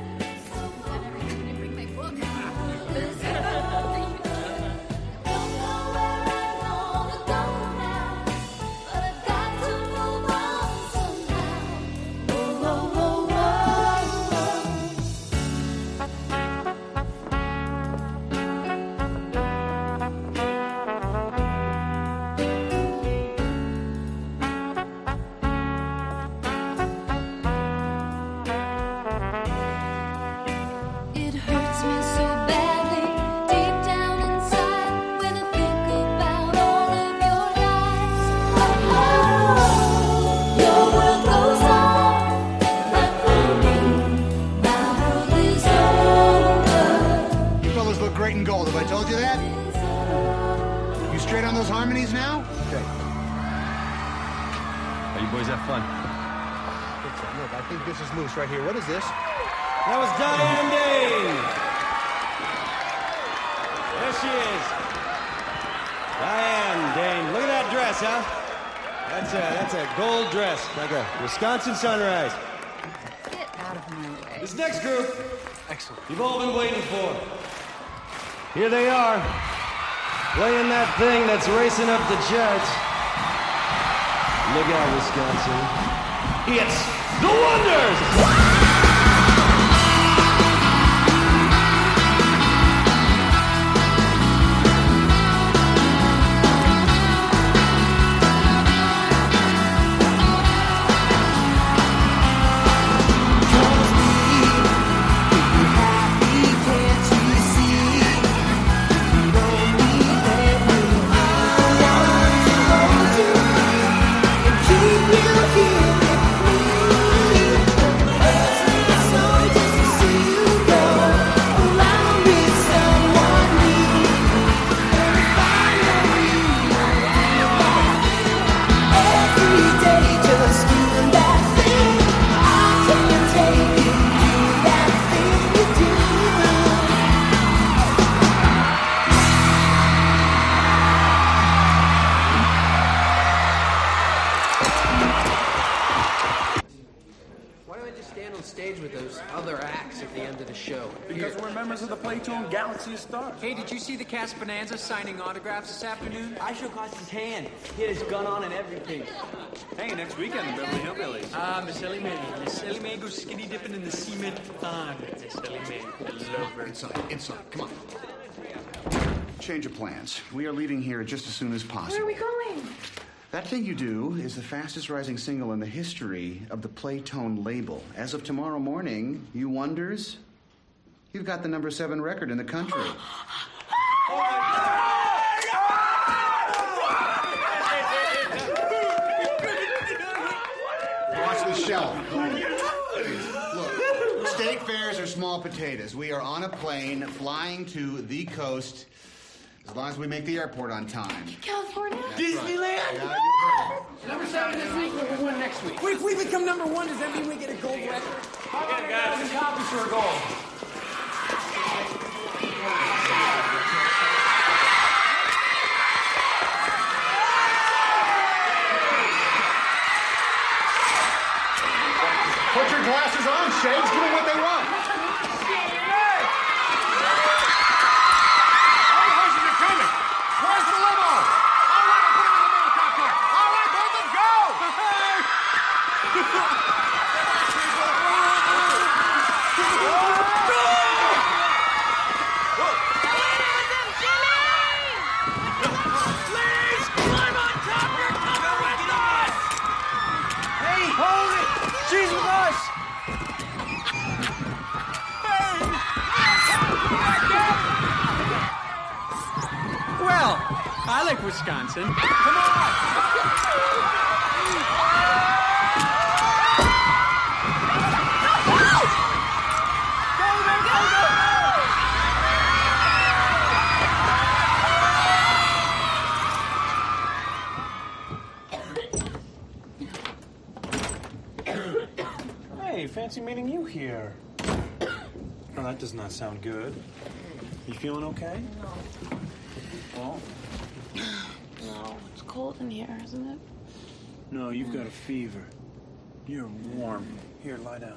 It hurts me so badly, deep down inside, when I think about all of your lies. Oh, your world goes on, but for me, my world is over. You fellas look great in gold. Have I told you that? You straight on those harmonies now? Okay. Hey, you boys have fun. Look, I think this is loose right here. What is this? That was Diane Dane. There she is. Diane Dane. Look at that dress, huh? That's a, that's a gold dress, like a Wisconsin sunrise. Get out of my way. This next group, Excellent. you've all been waiting for. Here they are, playing that thing that's racing up the charts. Look out, Wisconsin. It's the Wonders! Why don't I just stand on stage with those other acts at the end of the show? Because we're members of the Playtone Galaxy of Stars. Hey, did you see the Cast Bonanza signing autographs this afternoon? I shook Austin's hand. He had his gun on and everything. Hey, next weekend, the Beverly Hillbillies. Ah, Miss Ellie Mae. Miss Ellie Mae goes skinny dipping in the cement pond. Miss Ellie Mae. I love her. Inside, inside. Come on. Change of plans. We are leaving here just as soon as possible. Where are we going? That Thing You Do is the fastest rising single in the history of the Playtone label. As of tomorrow morning, you wonders, you've got the number seven record in the country. Watch the shelf. Look, state fairs are small potatoes. We are on a plane flying to the coast as long as we make the airport on time. California? That's Disneyland? right. Yeah, you heard it. Number seven this week, number one next week. Wait, if we become number one, does that mean we get a gold record? How about a thousand copies for a goal? Put your glasses on, Shades. Give them what they want. Where's the limo? All right, I'll put it in the middle cop car. All right, both of them, go! Please, climb on top. You're coming with us. Hey, hold it! She's with us! Well, I like Wisconsin. Come on! Go! fancy meeting you here. Well, that does not sound good. You feeling okay? No. Well, No, it's cold in here, isn't it? No, you've got a fever. You're warm. Here, lie down.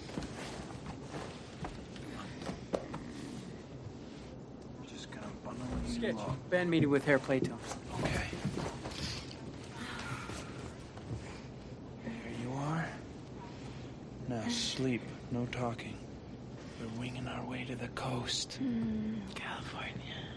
Just gonna bundle you Sketch. up. Band meeting with Herr Plato. Okay. There you are. Now sleep. No talking. We're winging our way to the coast. Mm, California.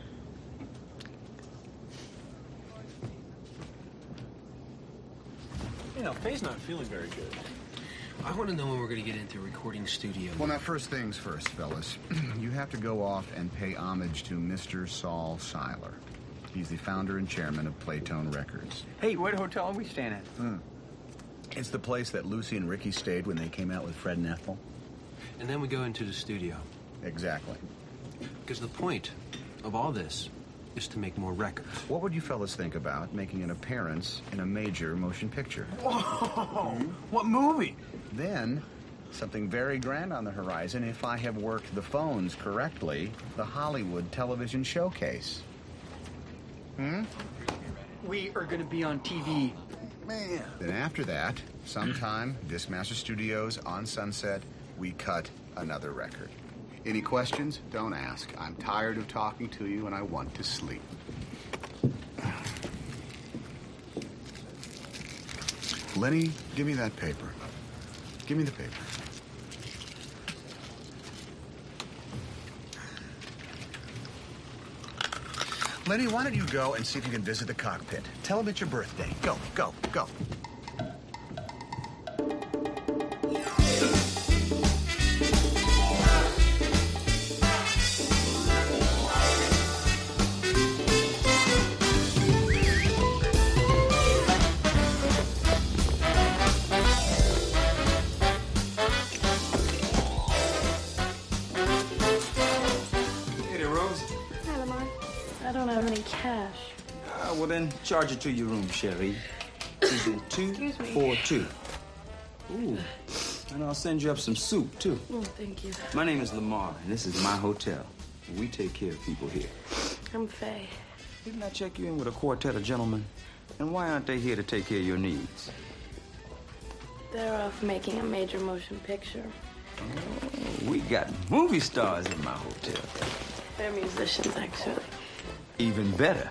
you know, Faye's not feeling very good. I want to know when we're going to get into a recording studio. Well, now, first things first, fellas. You have to go off and pay homage to Mister Saul Seiler. He's the founder and chairman of Playtone Records. Hey, what hotel are we staying at? Hmm. It's the place that Lucy and Ricky stayed when they came out with Fred and Ethel. And then we go into the studio. Exactly. Because the point of all this is to make more records. What would you fellas think about making an appearance in a major motion picture? Whoa! Hmm? What movie? Then, something very grand on the horizon, if I have worked the phones correctly, the Hollywood Television Showcase. Hmm? We are going to be on T V. Man. Then after that, sometime, Discmaster Studios on Sunset, we cut another record. Any questions? Don't ask. I'm tired of talking to you and I want to sleep. Lenny, give me that paper. Give me the paper. Lenny, why don't you go and see if you can visit the cockpit? Tell them it's your birthday. Go, go, go. Well, then, charge it to your room, Sherry. It's in two four two. Ooh. And I'll send you up some soup, too. Oh, thank you. My name is Lamar, and this is my hotel. We take care of people here. I'm Faye. Didn't I check you in with a quartet of gentlemen? And why aren't they here to take care of your needs? They're off making a major motion picture. Oh, we got movie stars in my hotel. They're musicians, actually. Even better.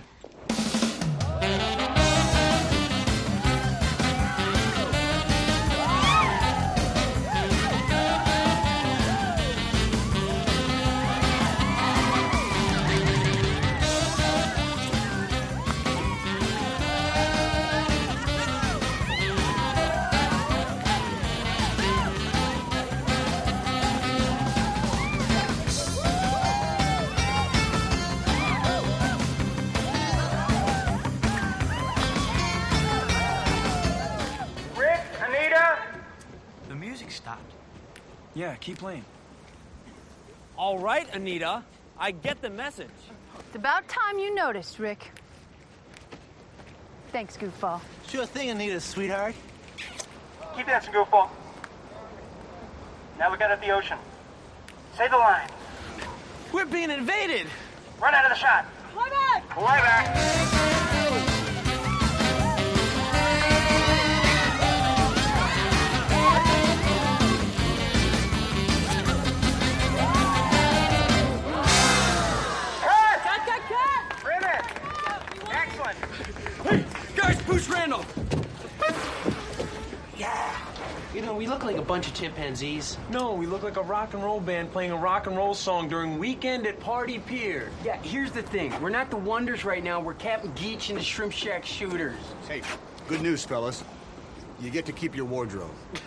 Yeah, keep playing. All right, Anita. I get the message. It's about time you noticed, Rick. Thanks, Goofball. Sure thing, Anita, sweetheart. Keep dancing, Goofball. Now look out at the ocean. Say the line. We're being invaded. Run out of the shot. Fly back! Fly back. Hey, guys, Bruce Randall. Yeah. You know, we look like a bunch of chimpanzees. No, we look like a rock and roll band playing a rock and roll song during Weekend at Party Pier. Yeah, here's the thing. We're not the Wonders right now. We're Captain Geach and the Shrimp Shack Shooters. Hey, good news, fellas. You get to keep your wardrobe.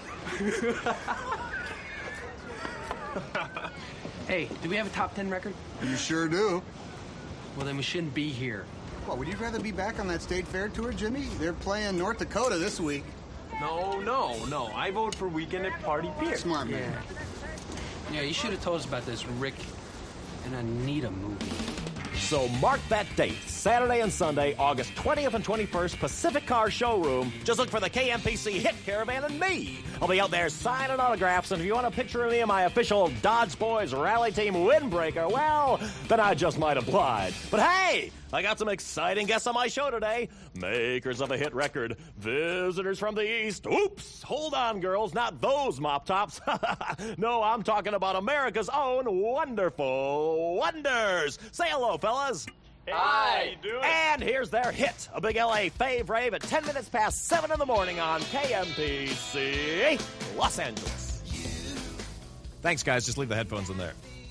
Hey, do we have a top ten record? You sure do. Well, then we shouldn't be here. Well, would you rather be back on that state fair tour, Jimmy? They're playing North Dakota this week. No, no, no. I vote for Weekend at Party Pier. Smart man. Yeah, you should have told us about this Rick and Anita movie. So mark that date, Saturday and Sunday, August twentieth and twenty-first, Pacific Car Showroom. Just look for the K M P C Hit Caravan and me. I'll be out there signing autographs, and if you want a picture of me and my official Dodge Boys Rally Team windbreaker, well, then I just might oblige. But hey, I got some exciting guests on my show today. Makers of a hit record, visitors from the East. Oops, hold on, girls, not those mop tops. No, I'm talking about America's own Wonderful Wonders. Say hello, fellas. Hi. How you doing? And here's their hit, a big L A fave rave at ten minutes past seven in the morning on K M P C, Los Angeles. Thanks, guys. Just leave the headphones in there.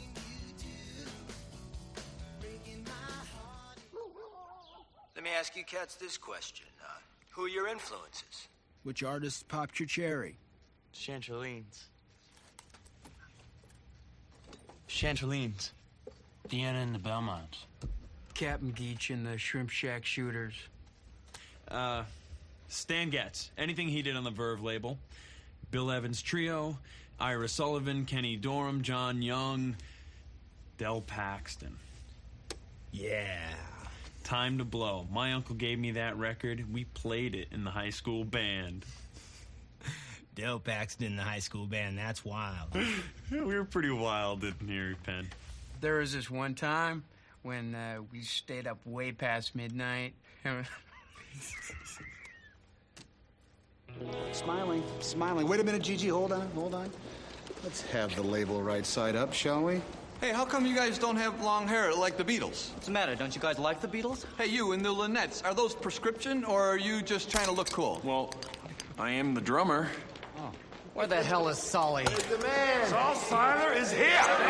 Let me ask you cats this question. Uh, who are your influences? Which artists popped your cherry? Chantrelines. Chantrelines. Deanna and the Belmonts. Captain Geach and the Shrimp Shack Shooters. Uh, Stan Getz. Anything he did on the Verve label. Bill Evans Trio. Ira Sullivan, Kenny Dorham, John Young, Del Paxton. Yeah. Time to Blow. My uncle gave me that record. We played it in the high school band. Del Paxton in the high school band. That's wild. We were pretty wild in here, Penn. There was this one time when uh, we stayed up way past midnight. Smiling, smiling. Wait a minute, Gigi. Hold on, hold on. Let's have the label right side up, shall we? Hey, how come you guys don't have long hair like the Beatles? What's the matter? Don't you guys like the Beatles? Hey, you and the Lynnettes, are those prescription, or are you just trying to look cool? Well, I am the drummer. Oh. Where the hell is Sully? The man. Saul Seiler is here.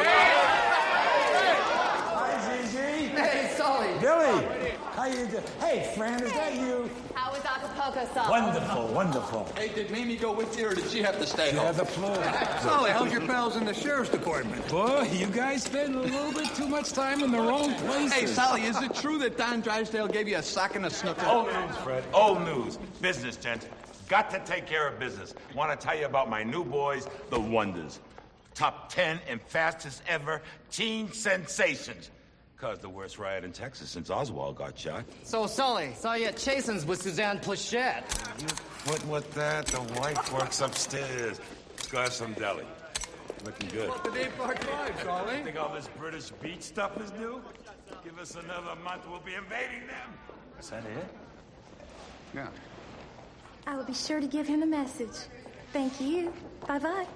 Hi, Gigi. Hey, Sully. Billy. How you doing? Hey, Fran, is that you? How was Acapulco, Sully? Wonderful, wonderful. Hey, did Mamie go with you, or did she have to stay She home? had the flu. Sully, how's your pals in the sheriff's department? Boy, you guys spend a little bit too much time in the wrong places. Hey, Sully, is it true that Don Drysdale gave you a sock and a snooker? Old news, Fred. Old news. Business, gent. Got to take care of business. Want to tell you about my new boys, the Wonders. Top ten and fastest ever teen sensations. Caused the worst riot in Texas since Oswald got shot. So, Sully, saw you at Chasen's with Suzanne Plachette. You quit with that. The wife works upstairs. Let's go have some deli. Looking good. Well, the Dave Park Drive, Sully. Think all this British beach stuff is new? Give us another month, we'll be invading them. Is that it? Yeah. I will be sure to give him the message. Thank you. Bye-bye.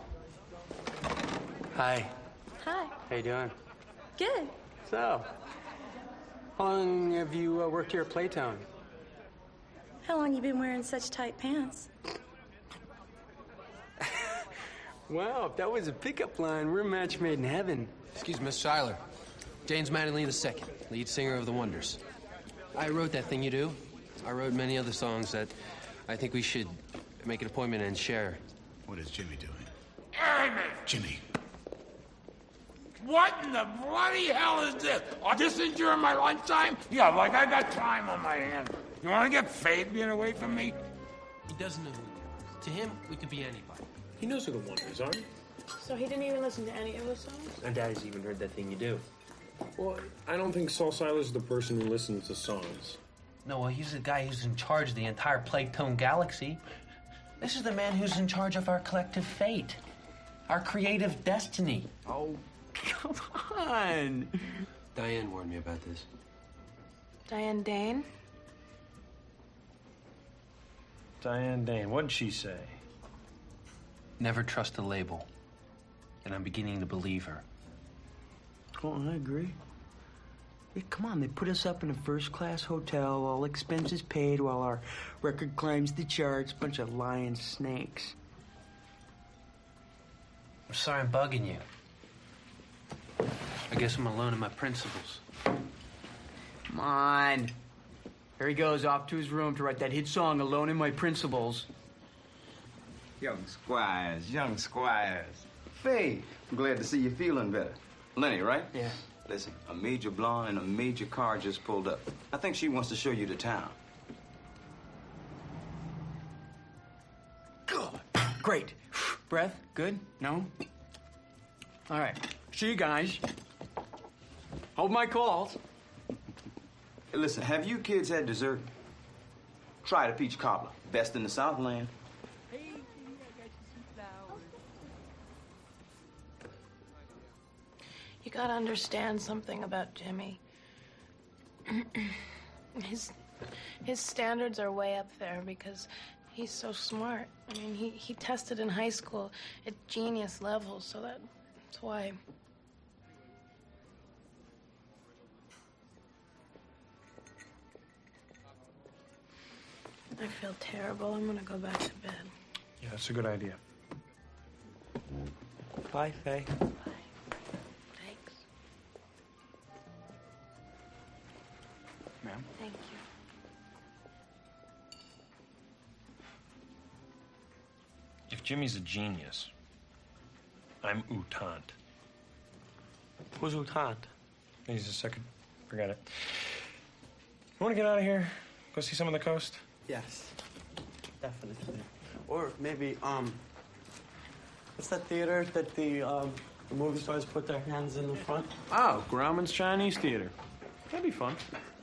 Hi. Hi. How you doing? Good. So, how long have you uh, worked here at Playtown? How long you been wearing such tight pants? Wow, if that was a pickup line, we're a match made in heaven. Excuse me, Miss Seiler. James Manley the Second, lead singer of the Wonders. I wrote that thing you do. I wrote many other songs that I think we should make an appointment and share. What is Jimmy doing? Amy! Jimmy. What in the bloody hell is this? Audition during my lunchtime? Yeah, like I got time on my hands. You want to get paid being away from me? He doesn't know who we are. To him, we could be anybody. He knows who the Wonders are. So he didn't even listen to any of his songs? And Daddy's even heard that thing you do. Well, I don't think Saul Seiler's the person who listens to songs. No, well, he's the guy who's in charge of the entire Playtone galaxy. This is the man who's in charge of our collective fate. Our creative destiny. Oh, come on. Diane warned me about this. Diane Dane? Diane Dane, what'd she say? Never trust a label. And I'm beginning to believe her. Oh, I agree. Hey, come on, they put us up in a first-class hotel, all expenses paid, while our record climbs the charts. Bunch of lying snakes. I'm sorry I'm bugging you. I guess I'm alone in my principles. Come on. Here he goes off to his room to write that hit song, Alone in My Principles. Young squires, young squires. Faye, I'm glad to see you feeling better. Lenny, right? Yeah. Listen, a major blonde and a major car just pulled up. I think she wants to show you the town. Good. Great. Breath? Good? No? All right. See you guys. Hold my calls. Hey, listen, have you kids had dessert? Try the peach cobbler. Best in the Southland. You gotta understand something about Jimmy. his his standards are way up there because he's so smart. I mean, he, he tested in high school at genius levels, so that, that's why. I feel terrible. I'm gonna go back to bed. Yeah, that's a good idea. Bye, Faye. Thanks. Ma'am? Thank you. If Jimmy's a genius, I'm Utant. Who's Utant? He's a second. Forget it. You want to get out of here? Go see some of the coast? Yes, definitely. Or maybe, um, what's that theater that the, um, the movie stars put their hands in the front? Oh, Grauman's Chinese Theater. That'd be fun.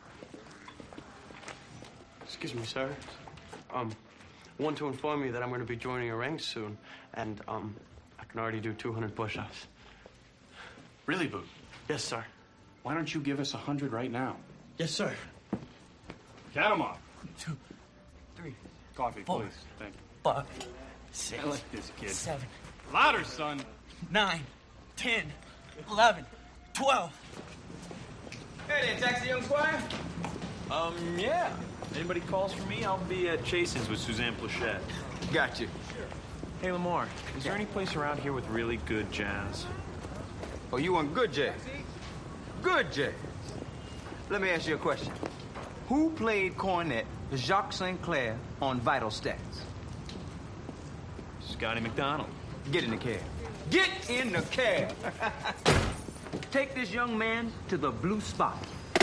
Excuse me, sir. Um, I want to inform you that I'm going to be joining a rank soon, and, um, I can already do two hundred push-ups. Really, Boo? Yes, sir. Why don't you give us a hundred right now? Yes, sir. Count 'em off. Two, three, Coffee, four, please. Thank you. five, six, I like this kid. seven, Louder, son. nine, ten, eleven, twelve. Hey there, taxi, young squire. Um, yeah. Anybody calls for me, I'll be at Chasen's with Suzanne Plachette. Got you. Hey, Lamar, is there any place around here with really good jazz? Oh, you want good jazz? Good jazz. Let me ask you a question. Who played cornet to Jacques Saint Clair on Vital Stats? Scotty McDonald. Get in the cab. Get in the cab. Take this young man to the Blue Spot.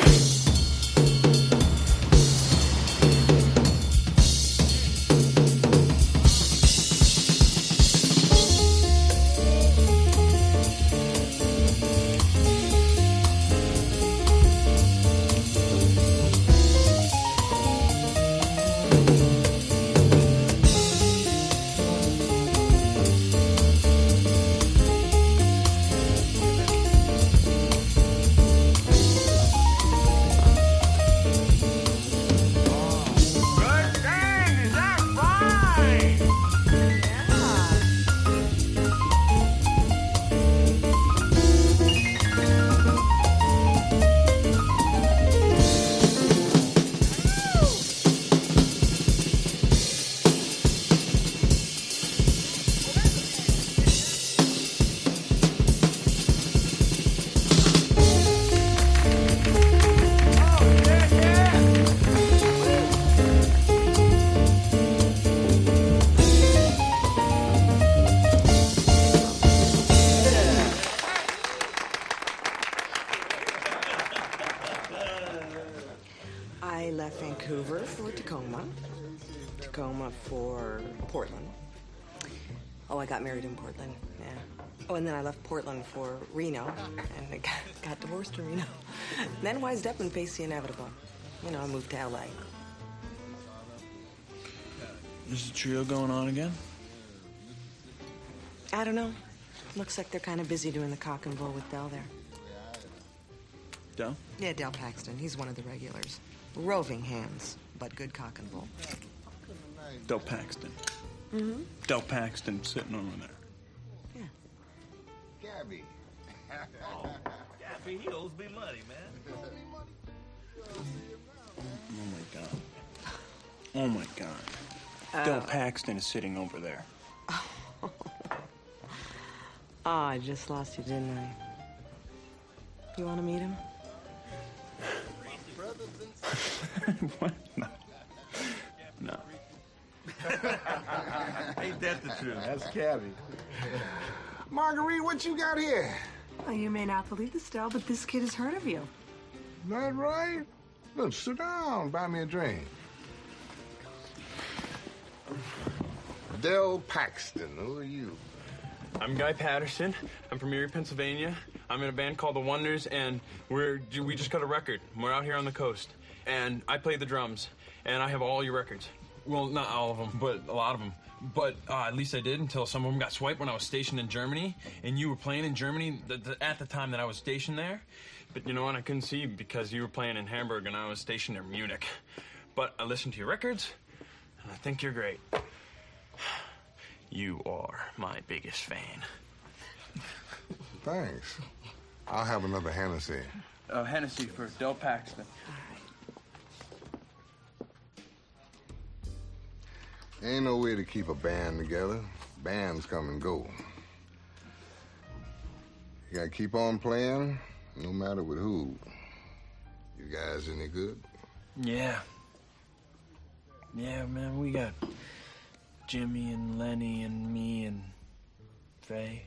I left Vancouver for Tacoma, Tacoma for Portland. Oh, I got married in Portland, yeah. Oh, and then I left Portland for Reno, and I got, got divorced in Reno. Then wised up and faced the inevitable. You know, I moved to L A. Is the trio going on again? I don't know. Looks like they're kind of busy doing the cock and bull with Del there. Del? Yeah, Del Paxton. He's one of the regulars. Roving hands, but good cock and bull. Del Paxton. Mm-hmm. Del Paxton sitting over there. Gabby. Oh, Gabby, he owes me money, man. Oh, my God. Oh, my God. Uh, Del Paxton is sitting over there. Oh, I just lost you, didn't I? You want to meet him? What? No. No. Ain't that the truth? That's Cabby. Marguerite, what you got here? Well, you may not believe this, Del, but this kid has heard of you. That right? Look, sit down. Buy me a drink. Del Paxton, who are you? I'm Guy Patterson. I'm from Erie, Pennsylvania. I'm in a band called The Wonders, and we're we just got a record. We're out here on the coast. and I played the drums, and I have all your records. Well, not all of them, but a lot of them. But uh, at least I did until some of them got swiped when I was stationed in Germany, and you were playing in Germany th th at the time that I was stationed there. But you know what? I couldn't see you because you were playing in Hamburg and I was stationed in Munich. But I listened to your records, and I think you're great. You are my biggest fan. Thanks. I'll have another Hennessy. Uh, Hennessy for Del Paxton. Ain't no way to keep a band together. Bands come and go. You gotta keep on playing, no matter with who. You guys any good? Yeah. Yeah, man, we got Jimmy and Lenny and me and Faye.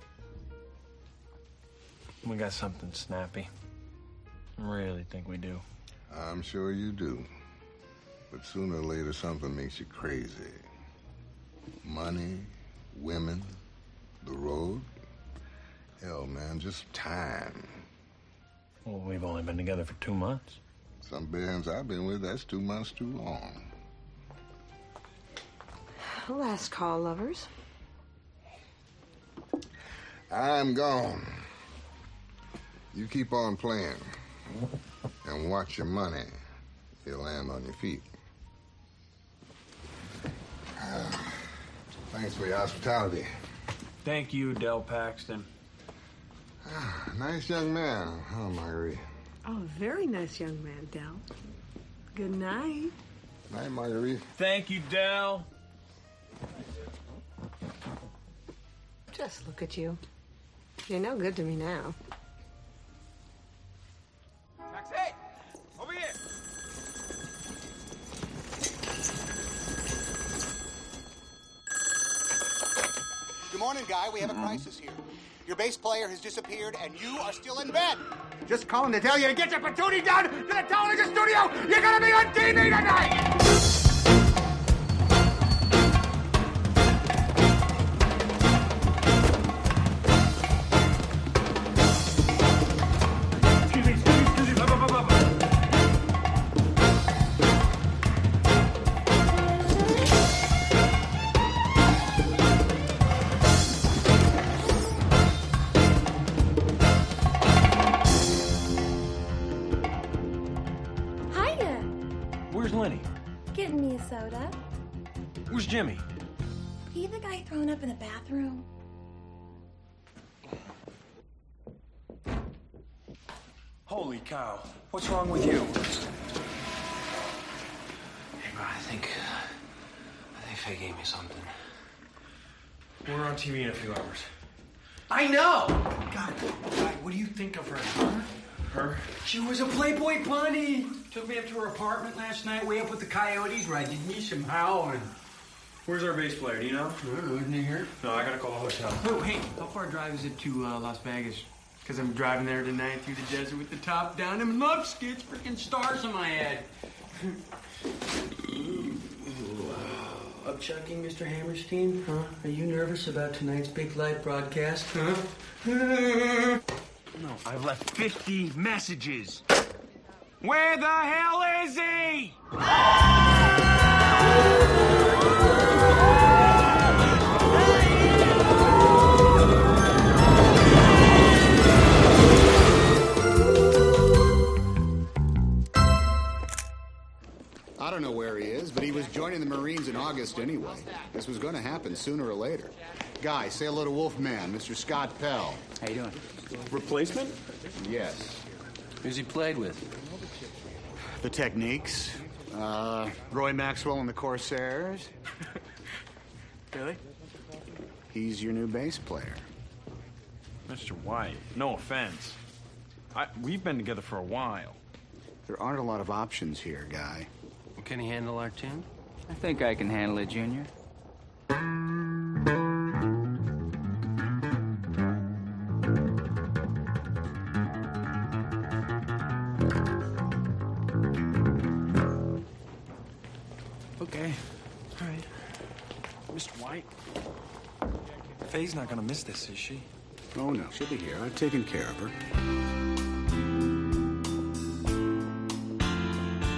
We got something snappy. I really think we do. I'm sure you do. But sooner or later, something makes you crazy. Money, women, the road. Hell, man, just time. Well, we've only been together for two months. Some bands I've been with, that's two months too long. Last call, lovers. I'm gone. You keep on playing. And watch your money. You'll land on your feet. Thanks for your hospitality. Thank you, Del Paxton. Nice young man, huh, Marguerite? Oh, very nice young man, Del. Good night. Night, Marguerite. Thank you, Del. Just look at you. You're no good to me now. Taxi! Over here! Good morning, Guy. We have a crisis here. Your bass player has disappeared, and you are still in bed. Just calling to tell you to get your patootie down to the television studio. You're gonna be on T V tonight. Where's Lenny? Getting me a soda. Where's Jimmy? He the guy thrown up in the bathroom? Holy cow. What's wrong with you? Hey, bro, I think... I think Faye gave me something. We're on T V in a few hours. I know! God, God, what do you think of her, huh? Her? She was a Playboy bunny. Took me up to her apartment last night, way up with the coyotes, where I did me some howling. Where's our bass player? Do you know? I don't know. Isn't he here? No, I gotta call the hotel. Oh, hey, how far a drive is it to uh, Las Vegas? Because I'm driving there tonight through the desert with the top down and love skits, freaking stars on my head. Upchucking, Mister Hammerstein? Huh? Are you nervous about tonight's big live broadcast? Huh? No, I've left fifty messages. Where the hell is he? I don't know where he is, but he was joining the Marines in August anyway. This was going to happen sooner or later. Guy, say hello to Wolfman, Mister Scott Pell. How you doing? Replacement? Yes. Who's he played with? The Techniques. Uh, Roy Maxwell and the Corsairs. Really? He's your new bass player. Mister White, no offense. I, we've been together for a while. There aren't a lot of options here, Guy. Can he handle our tune? I think I can handle it, Junior. Okay. All right. Mister White, Faye's not gonna miss this, is she? Oh, no. She'll be here. I've taken care of her.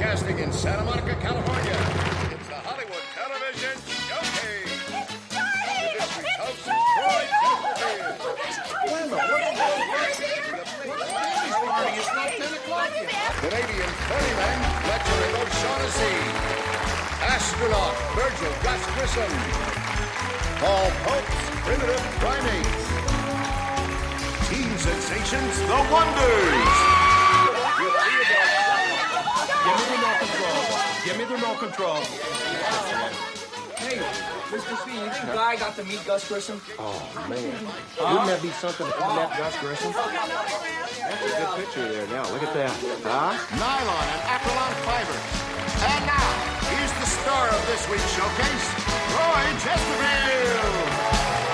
Broadcasting in Santa Monica, California, it's the Hollywood Television Showcase. With this week's host, Troy Chesterfield. Canadian ferryman, Fletcher and O'Shaughnessy. Astronaut, Virgil Gus Grissom. Paul Pope's Primitive Primates. Teen sensations, The Wonders. Give me the remote control. Give me the remote control. Hey, Mister C, you think Guy got to meet Gus Grissom? Oh, man. Huh? Wouldn't that be something if he met Gus Grissom? That's a good picture there now. Look at that. Huh? Nylon and Acrylon fibers. And now, here's the star of this week's showcase, Troy Chesterfield.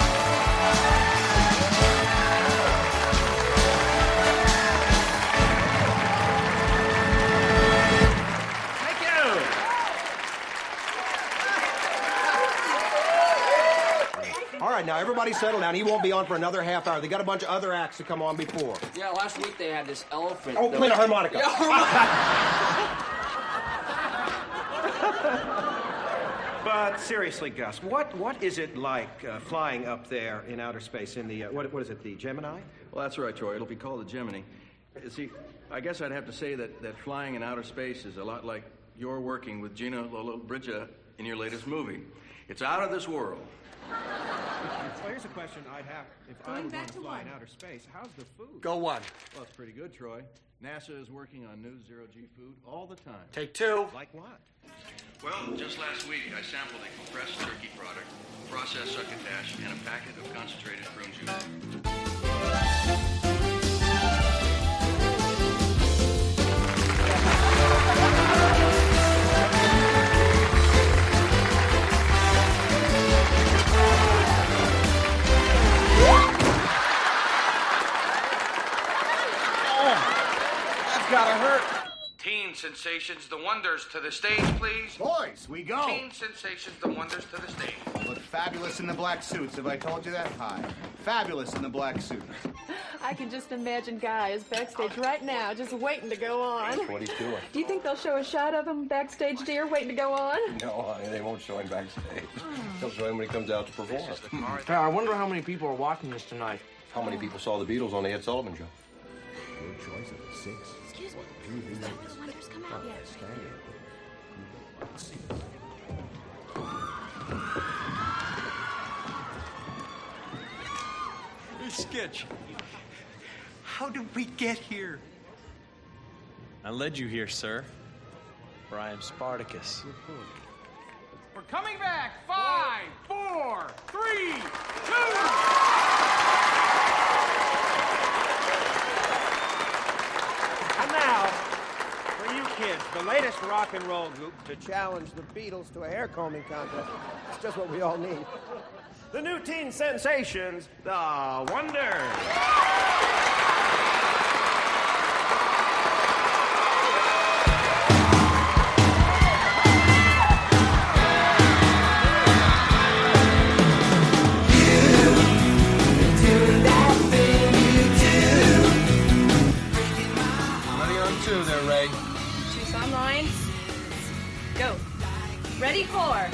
All right, now everybody settle down. He won't be on for another half hour. They got a bunch of other acts to come on before. Yeah, last week they had this elephant. Oh, play the harmonica. Yeah, harmonica. But seriously, Gus, what what is it like uh, flying up there in outer space in the uh, what what is it, the Gemini? Well, that's right, Troy. It'll be called the Gemini. You see, I guess I'd have to say that, that flying in outer space is a lot like you're working with Gina Lollobrigida in your latest movie. It's out of this world. Well, here's a question I'd have if I Going were back going to to fly one. in outer space. How's the food? Go one. Well, it's pretty good, Troy. NASA is working on new zero-G food all the time. Take two. Like what? Well, just last week, I sampled a compressed turkey product, processed succotash, and a packet of concentrated prune juice. Gotta hurt. Teen sensations, the wonders to the stage, please. Boys, we go. Teen sensations, the wonders to the stage. Look fabulous in the black suits. Have I told you that? Hi. Fabulous in the black suits. I can just imagine guys backstage right now just waiting to go on. What he's doing. Do you think they'll show a shot of him backstage, dear, waiting to go on? No, honey, they won't show him backstage. They'll show him when he comes out to perform. Hey, I wonder how many people are watching this tonight. How many people saw the Beatles on the Ed Sullivan Show? Good choice of the six. Excuse me. The Wonders come out yet. Skitch, how did we get here? I led you here, sir, for I am Spartacus. We're coming back. Five, four, three, two. And now, for you kids, the latest rock and roll group to challenge the Beatles to a hair combing contest. It's just what we all need. The new teen sensations, The Wonders. Go. Ready, four.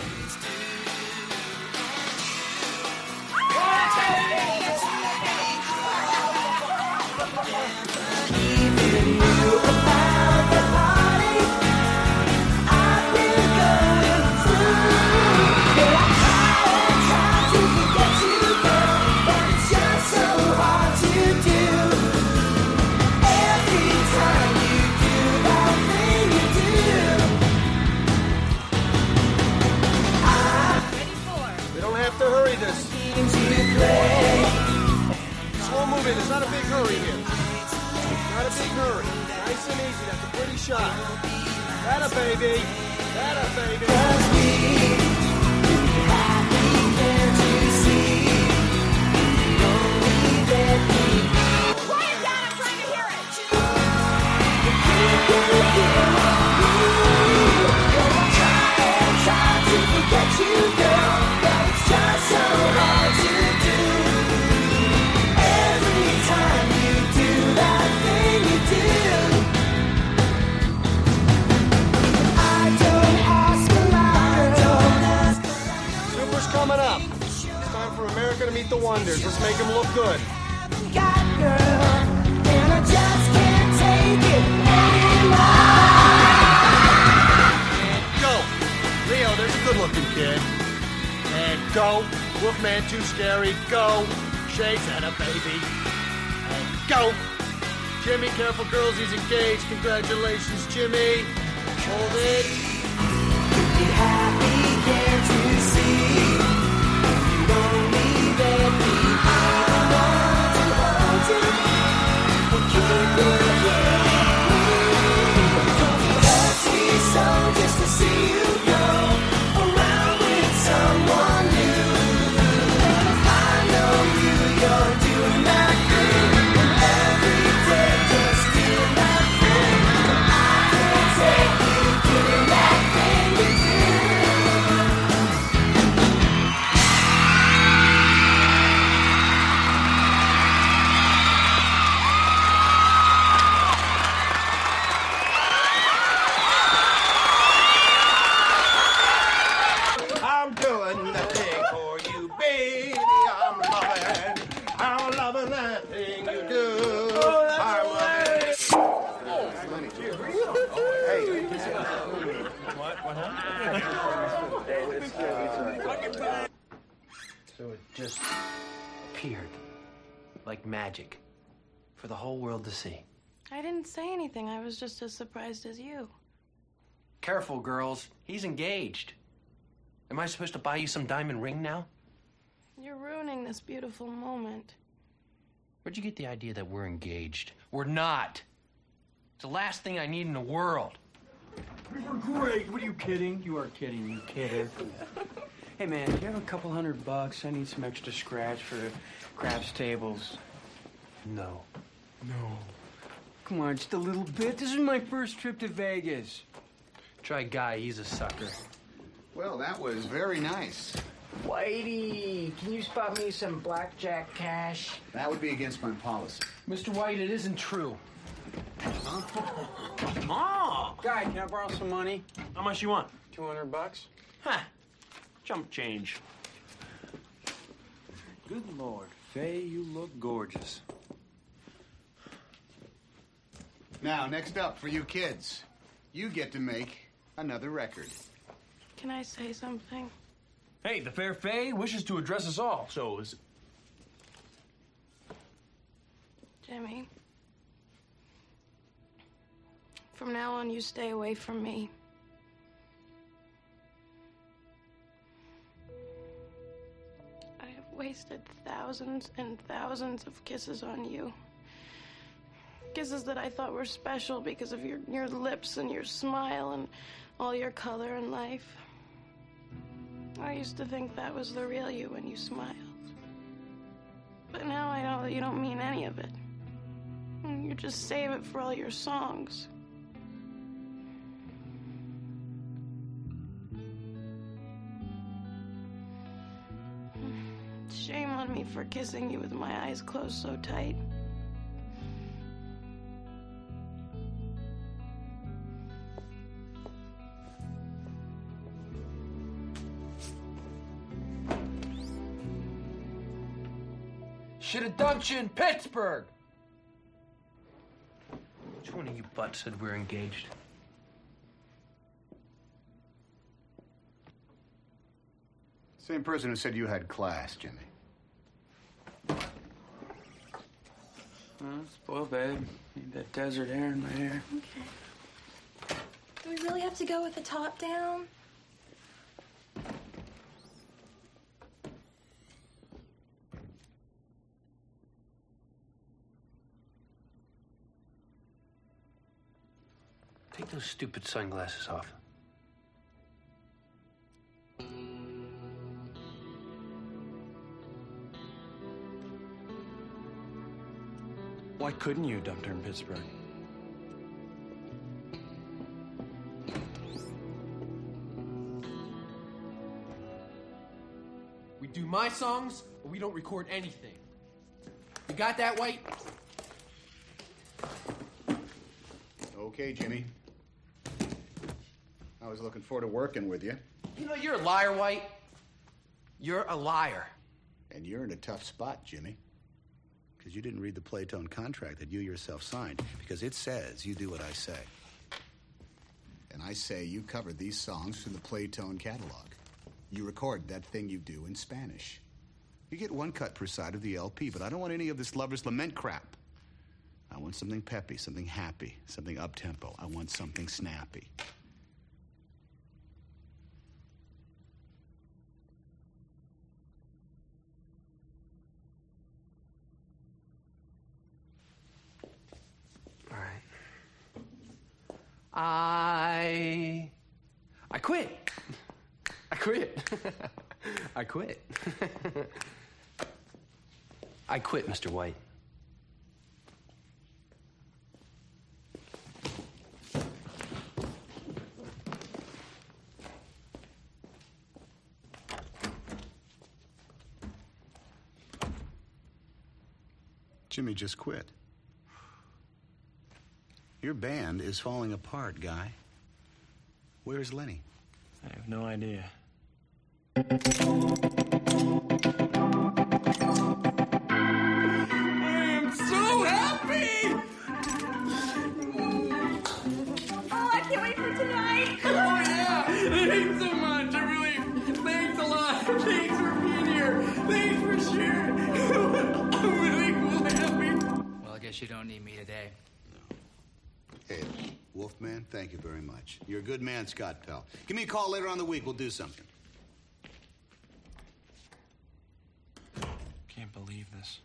Slow moving, it's not a big hurry here. Not a big hurry. Nice and easy, that's a pretty shot. That a baby. That a baby. Quiet down, I'm trying to hear it. meet the Wonders. Let's make them look good. Go. Leo, there's a good-looking kid. And go. Wolfman, too scary. Go. Shay's had a baby. And go. Jimmy, careful, girls, he's engaged. Congratulations, Jimmy. Hold it. Be happy, can't you see? You only let me be the one to hold you. And keep looking at me. Hurts me so just to see you go around with someone new. And if I know you, you're doing that thing. And every day just doing that thing. I can't take you doing that thing you do. I'm doing that thing for you, baby. I'm loving, I'm loving that thing you do. I'm loving. Hey, what? What happened? So it just appeared like magic for the whole world to see. I didn't say anything. I was just as surprised as you. Careful, girls. He's engaged. Am I supposed to buy you some diamond ring now? You're ruining this beautiful moment. Where'd you get the idea that we're engaged? We're not. It's the last thing I need in the world. We were great. What are you kidding? You are kidding, you kidder. Hey, man, do you have a couple hundred bucks? I need some extra scratch for the craps tables. No. No. Come on, just a little bit. This is my first trip to Vegas. Try Guy. He's a sucker. Well, that was very nice. Whitey, can you spot me some blackjack cash? That would be against my policy. Mister White, it isn't true. Come on! Guy, can I borrow some money? How much you want? Two hundred bucks? Huh. Jump change. Good Lord, Faye, you look gorgeous. Now, next up for you kids, you get to make another record. Can I say something? Hey, the Fair Fae wishes to address us all, so is... Jimmy. From now on, you stay away from me. I have wasted thousands and thousands of kisses on you. Kisses that I thought were special because of your, your lips and your smile and all your color in life. I used to think that was the real you when you smiled. But now I know that you don't mean any of it. You just save it for all your songs. Shame on me for kissing you with my eyes closed so tight. Should have dumped you in Pittsburgh. Which one of you butts said we're engaged? Same person who said you had class, Jimmy. Oh, spoil, babe. Need that desert air in my hair. Okay. Do we really have to go with the top down? Take those stupid sunglasses off. Why couldn't you dump her in Pittsburgh? We do my songs, or we don't record anything. You got that, White? Okay, Jimmy. I was looking forward to working with you. You know, you're a liar, White. You're a liar. And you're in a tough spot, Jimmy. Because you didn't read the Playtone contract that you yourself signed. Because it says you do what I say. And I say you cover these songs from the Playtone catalog. You record that thing you do in Spanish. You get one cut per side of the L P, but I don't want any of this Lover's Lament crap. I want something peppy, something happy, something up-tempo. I want something snappy. All right. I... I quit. I quit. I quit. I quit, Mister White. Jimmy just quit. Your band is falling apart, Guy. Where's Lenny? I have no idea. I am so happy! Oh, I can't wait for tonight. Oh, yeah! Thanks so much. I really... Thanks a lot. Thanks for being here. Thanks for sharing. I'm really happy. Well, I guess you don't need me today. Hey, Wolfman, thank you very much. You're a good man, Scott Pell. Give me a call later on the week. We'll do something. Can't believe this.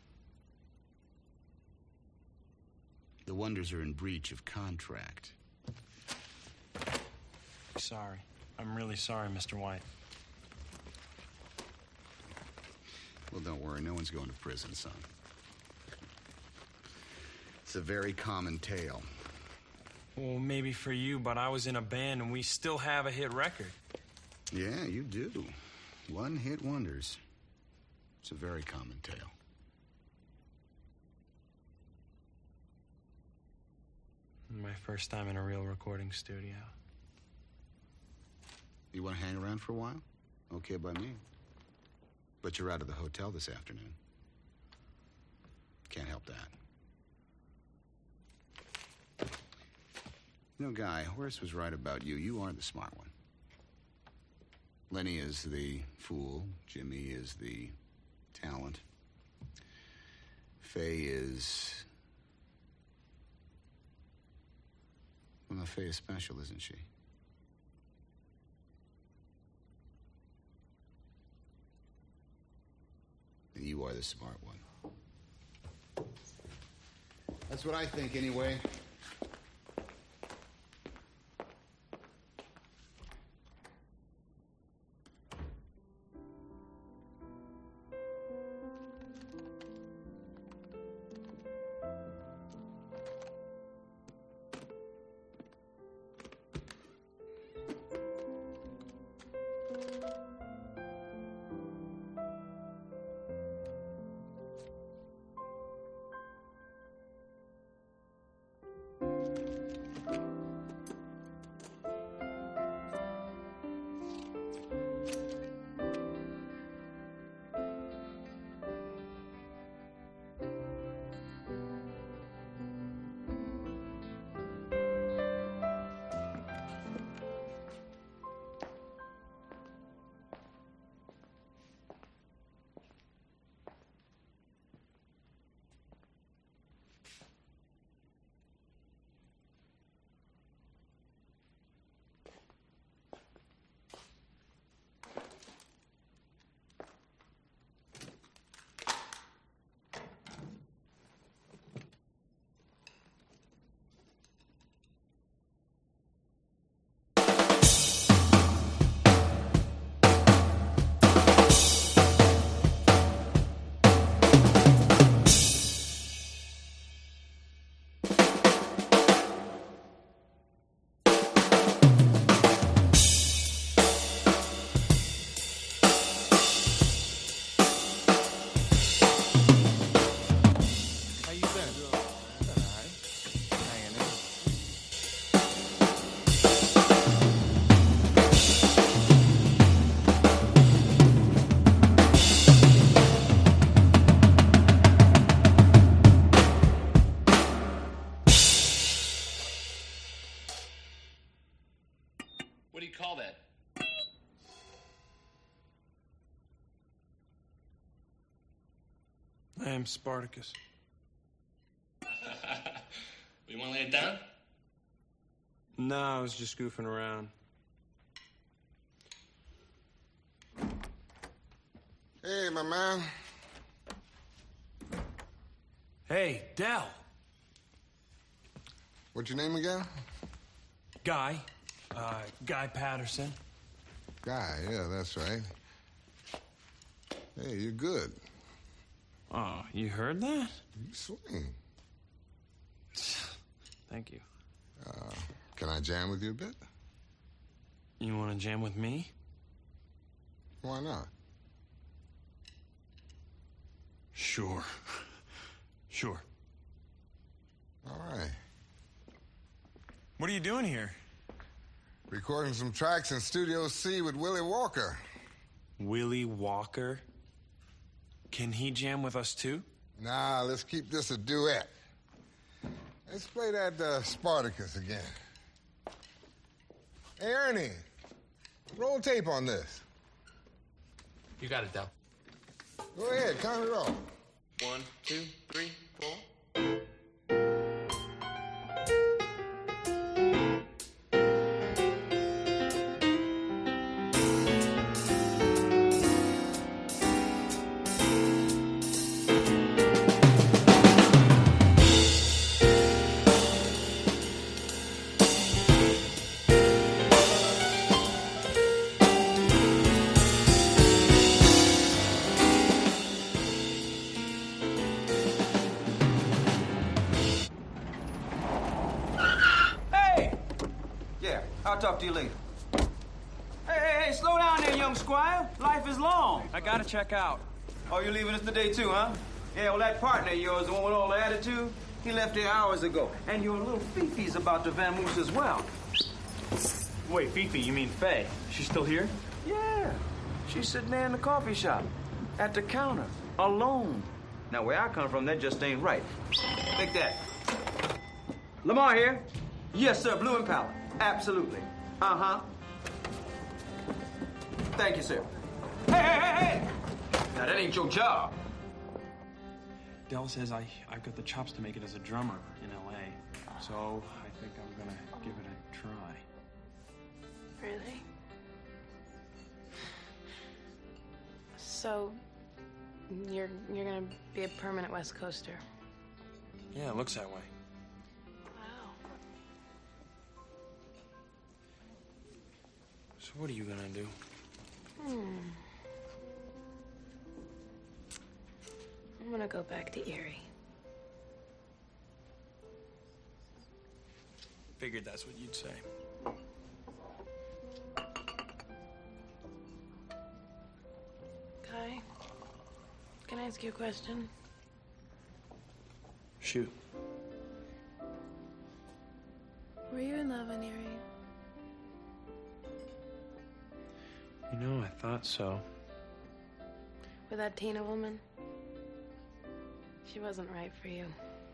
The Wonders are in breach of contract. Sorry. I'm really sorry, Mister White. Well, don't worry. No one's going to prison, son. It's a very common tale. Well, maybe for you, but I was in a band and we still have a hit record. Yeah, you do. One-hit wonders. It's a very common tale. My first time in a real recording studio. You want to hang around for a while? Okay by me. But you're out of the hotel this afternoon. Can't help that. You know, Guy, Horace was right about you. You are the smart one. Lenny is the fool. Jimmy is the talent. Faye is... Well, no, Faye is special, isn't she? You are the smart one. That's what I think, anyway. I am Spartacus. We want to lay it down? No, I was just goofing around. Hey, my man. Hey, Del. What's your name again? Guy. Uh, Guy Patterson. Guy, yeah, that's right. Hey, you're good. Oh, you heard that? You swing. Thank you. Uh, can I jam with you a bit? You want to jam with me? Why not? Sure. Sure. All right. What are you doing here? Recording some tracks in Studio C with Willie Walker. Willie Walker? Can he jam with us too? Nah, let's keep this a duet. Let's play that uh, Spartacus again. Hey, Ernie, roll tape on this. You got it, Del. Go ahead, count it off. One, two, three, four. I'll talk to you later. Hey, hey, hey, slow down there, young squire. Life is long. I gotta check out. Oh, you leaving us today too, huh? Yeah, well, that partner of yours, the one with all the attitude, he left here hours ago. And your little Fifi's about to vamoose as well. Wait, Fifi, you mean Faye? She's still here? Yeah. She's sitting there in the coffee shop, at the counter, alone. Now, where I come from, that just ain't right. Take that. Lamar here. Yes, sir, Blue Impala. Absolutely. Uh-huh. Thank you, sir. Hey, hey, hey, hey! Now, that ain't your job. Del says I, I got the chops to make it as a drummer in L A. So I think I'm gonna give it a try. Really? So, you're you're gonna be a permanent West Coaster? Yeah, it looks that way. So what are you gonna do? Hmm. I'm gonna go back to Erie. Figured that's what you'd say. Kai, can I ask you a question? Shoot. Were you in love in Erie? You know, I thought so. With that Tina woman? She wasn't right for you.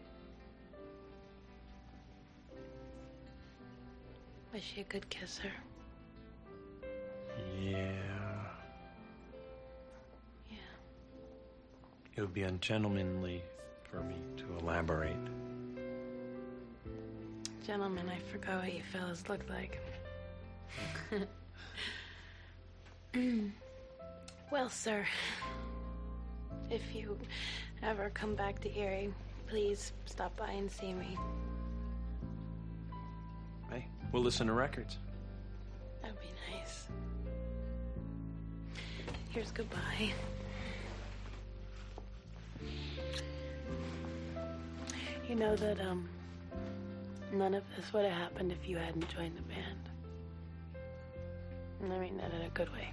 Was she a good kisser? Yeah. Yeah. It would be ungentlemanly for me to elaborate. Gentlemen, I forgot what you fellas looked like. Well, sir, if you ever come back to Erie, please stop by and see me. Hey, we'll listen to records. That'd be nice. Here's goodbye. You know that, um, none of this would have happened if you hadn't joined the band. And I mean that in a good way.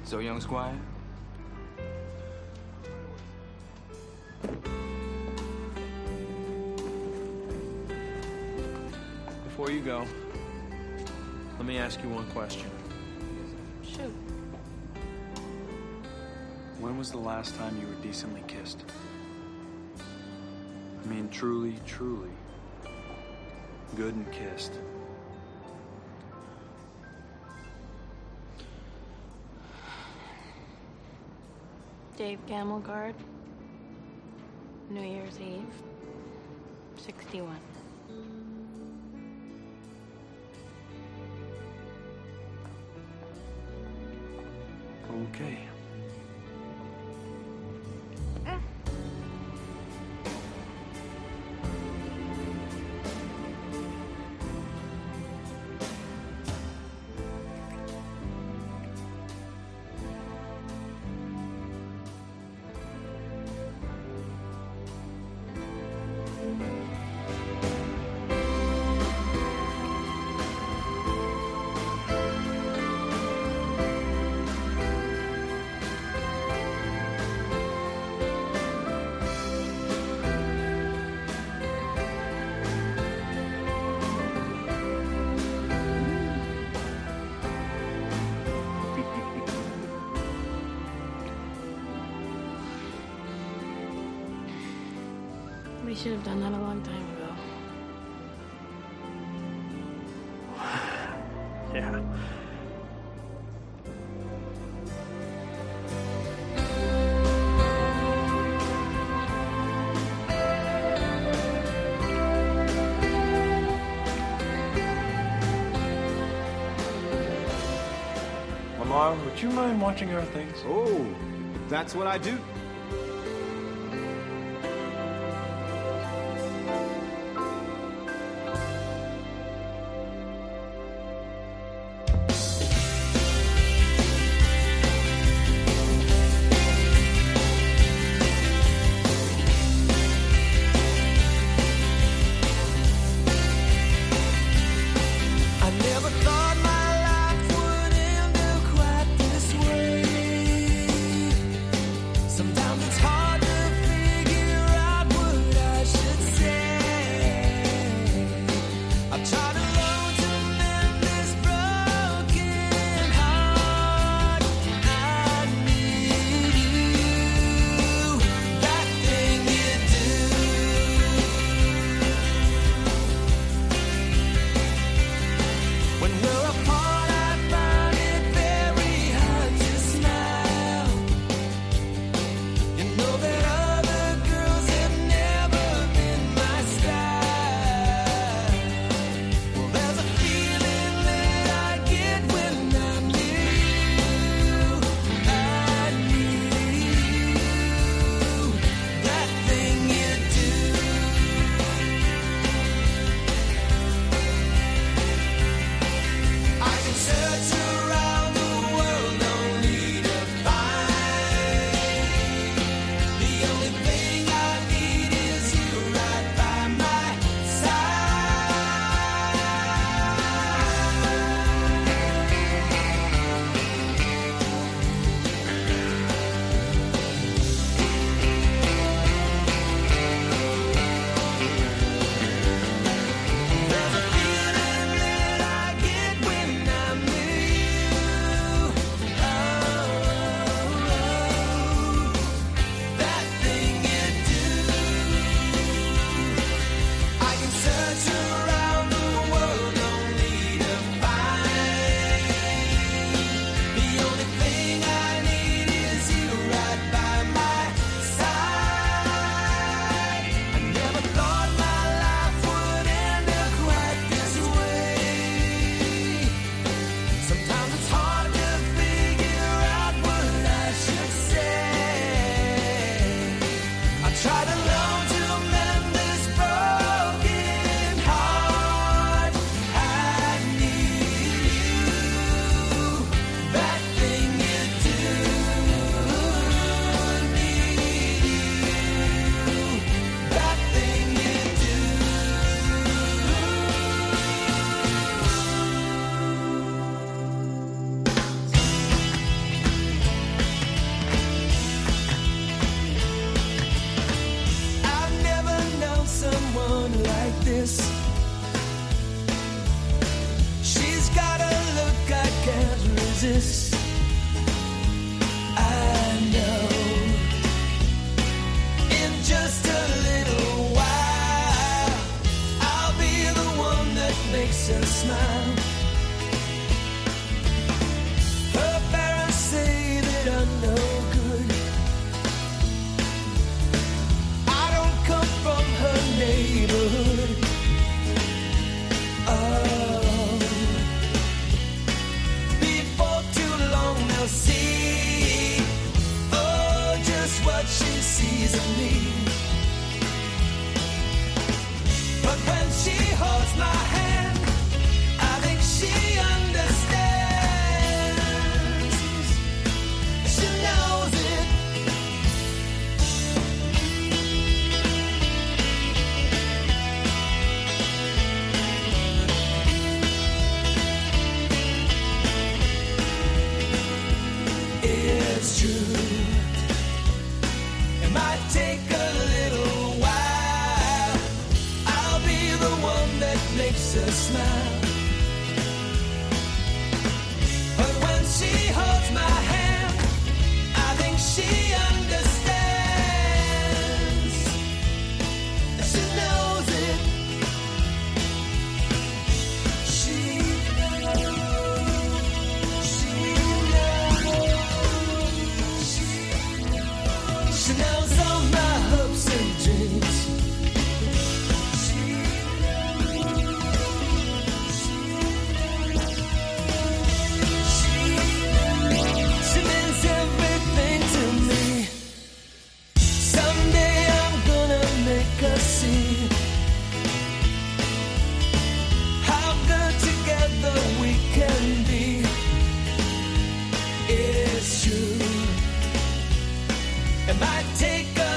So, young squire? Before you go, let me ask you one question. Shoot. When was the last time you were decently kissed? I mean, truly, truly. Good and kissed. Dave Gamelgard, New Year's Eve, sixty-one. Okay. We should have done that a long time ago. Yeah. Lamar, would you mind watching our things? Oh, that's what I do. Sometimes makes her smile. Her parents say that I'm no good. I don't come from her neighborhood. Oh, before too long they'll see, oh, just what she sees of me. But when she holds my hand, I think she understands. She knows it. It's true. It might take a little while. I'll be the one that makes her smile. But when she holds my hand, I think she understands. She knows it. She knows. She knows. She knows all my hopes and dreams. She means everything to me. Someday I'm gonna make her see how good together we can be. It's true. It might take a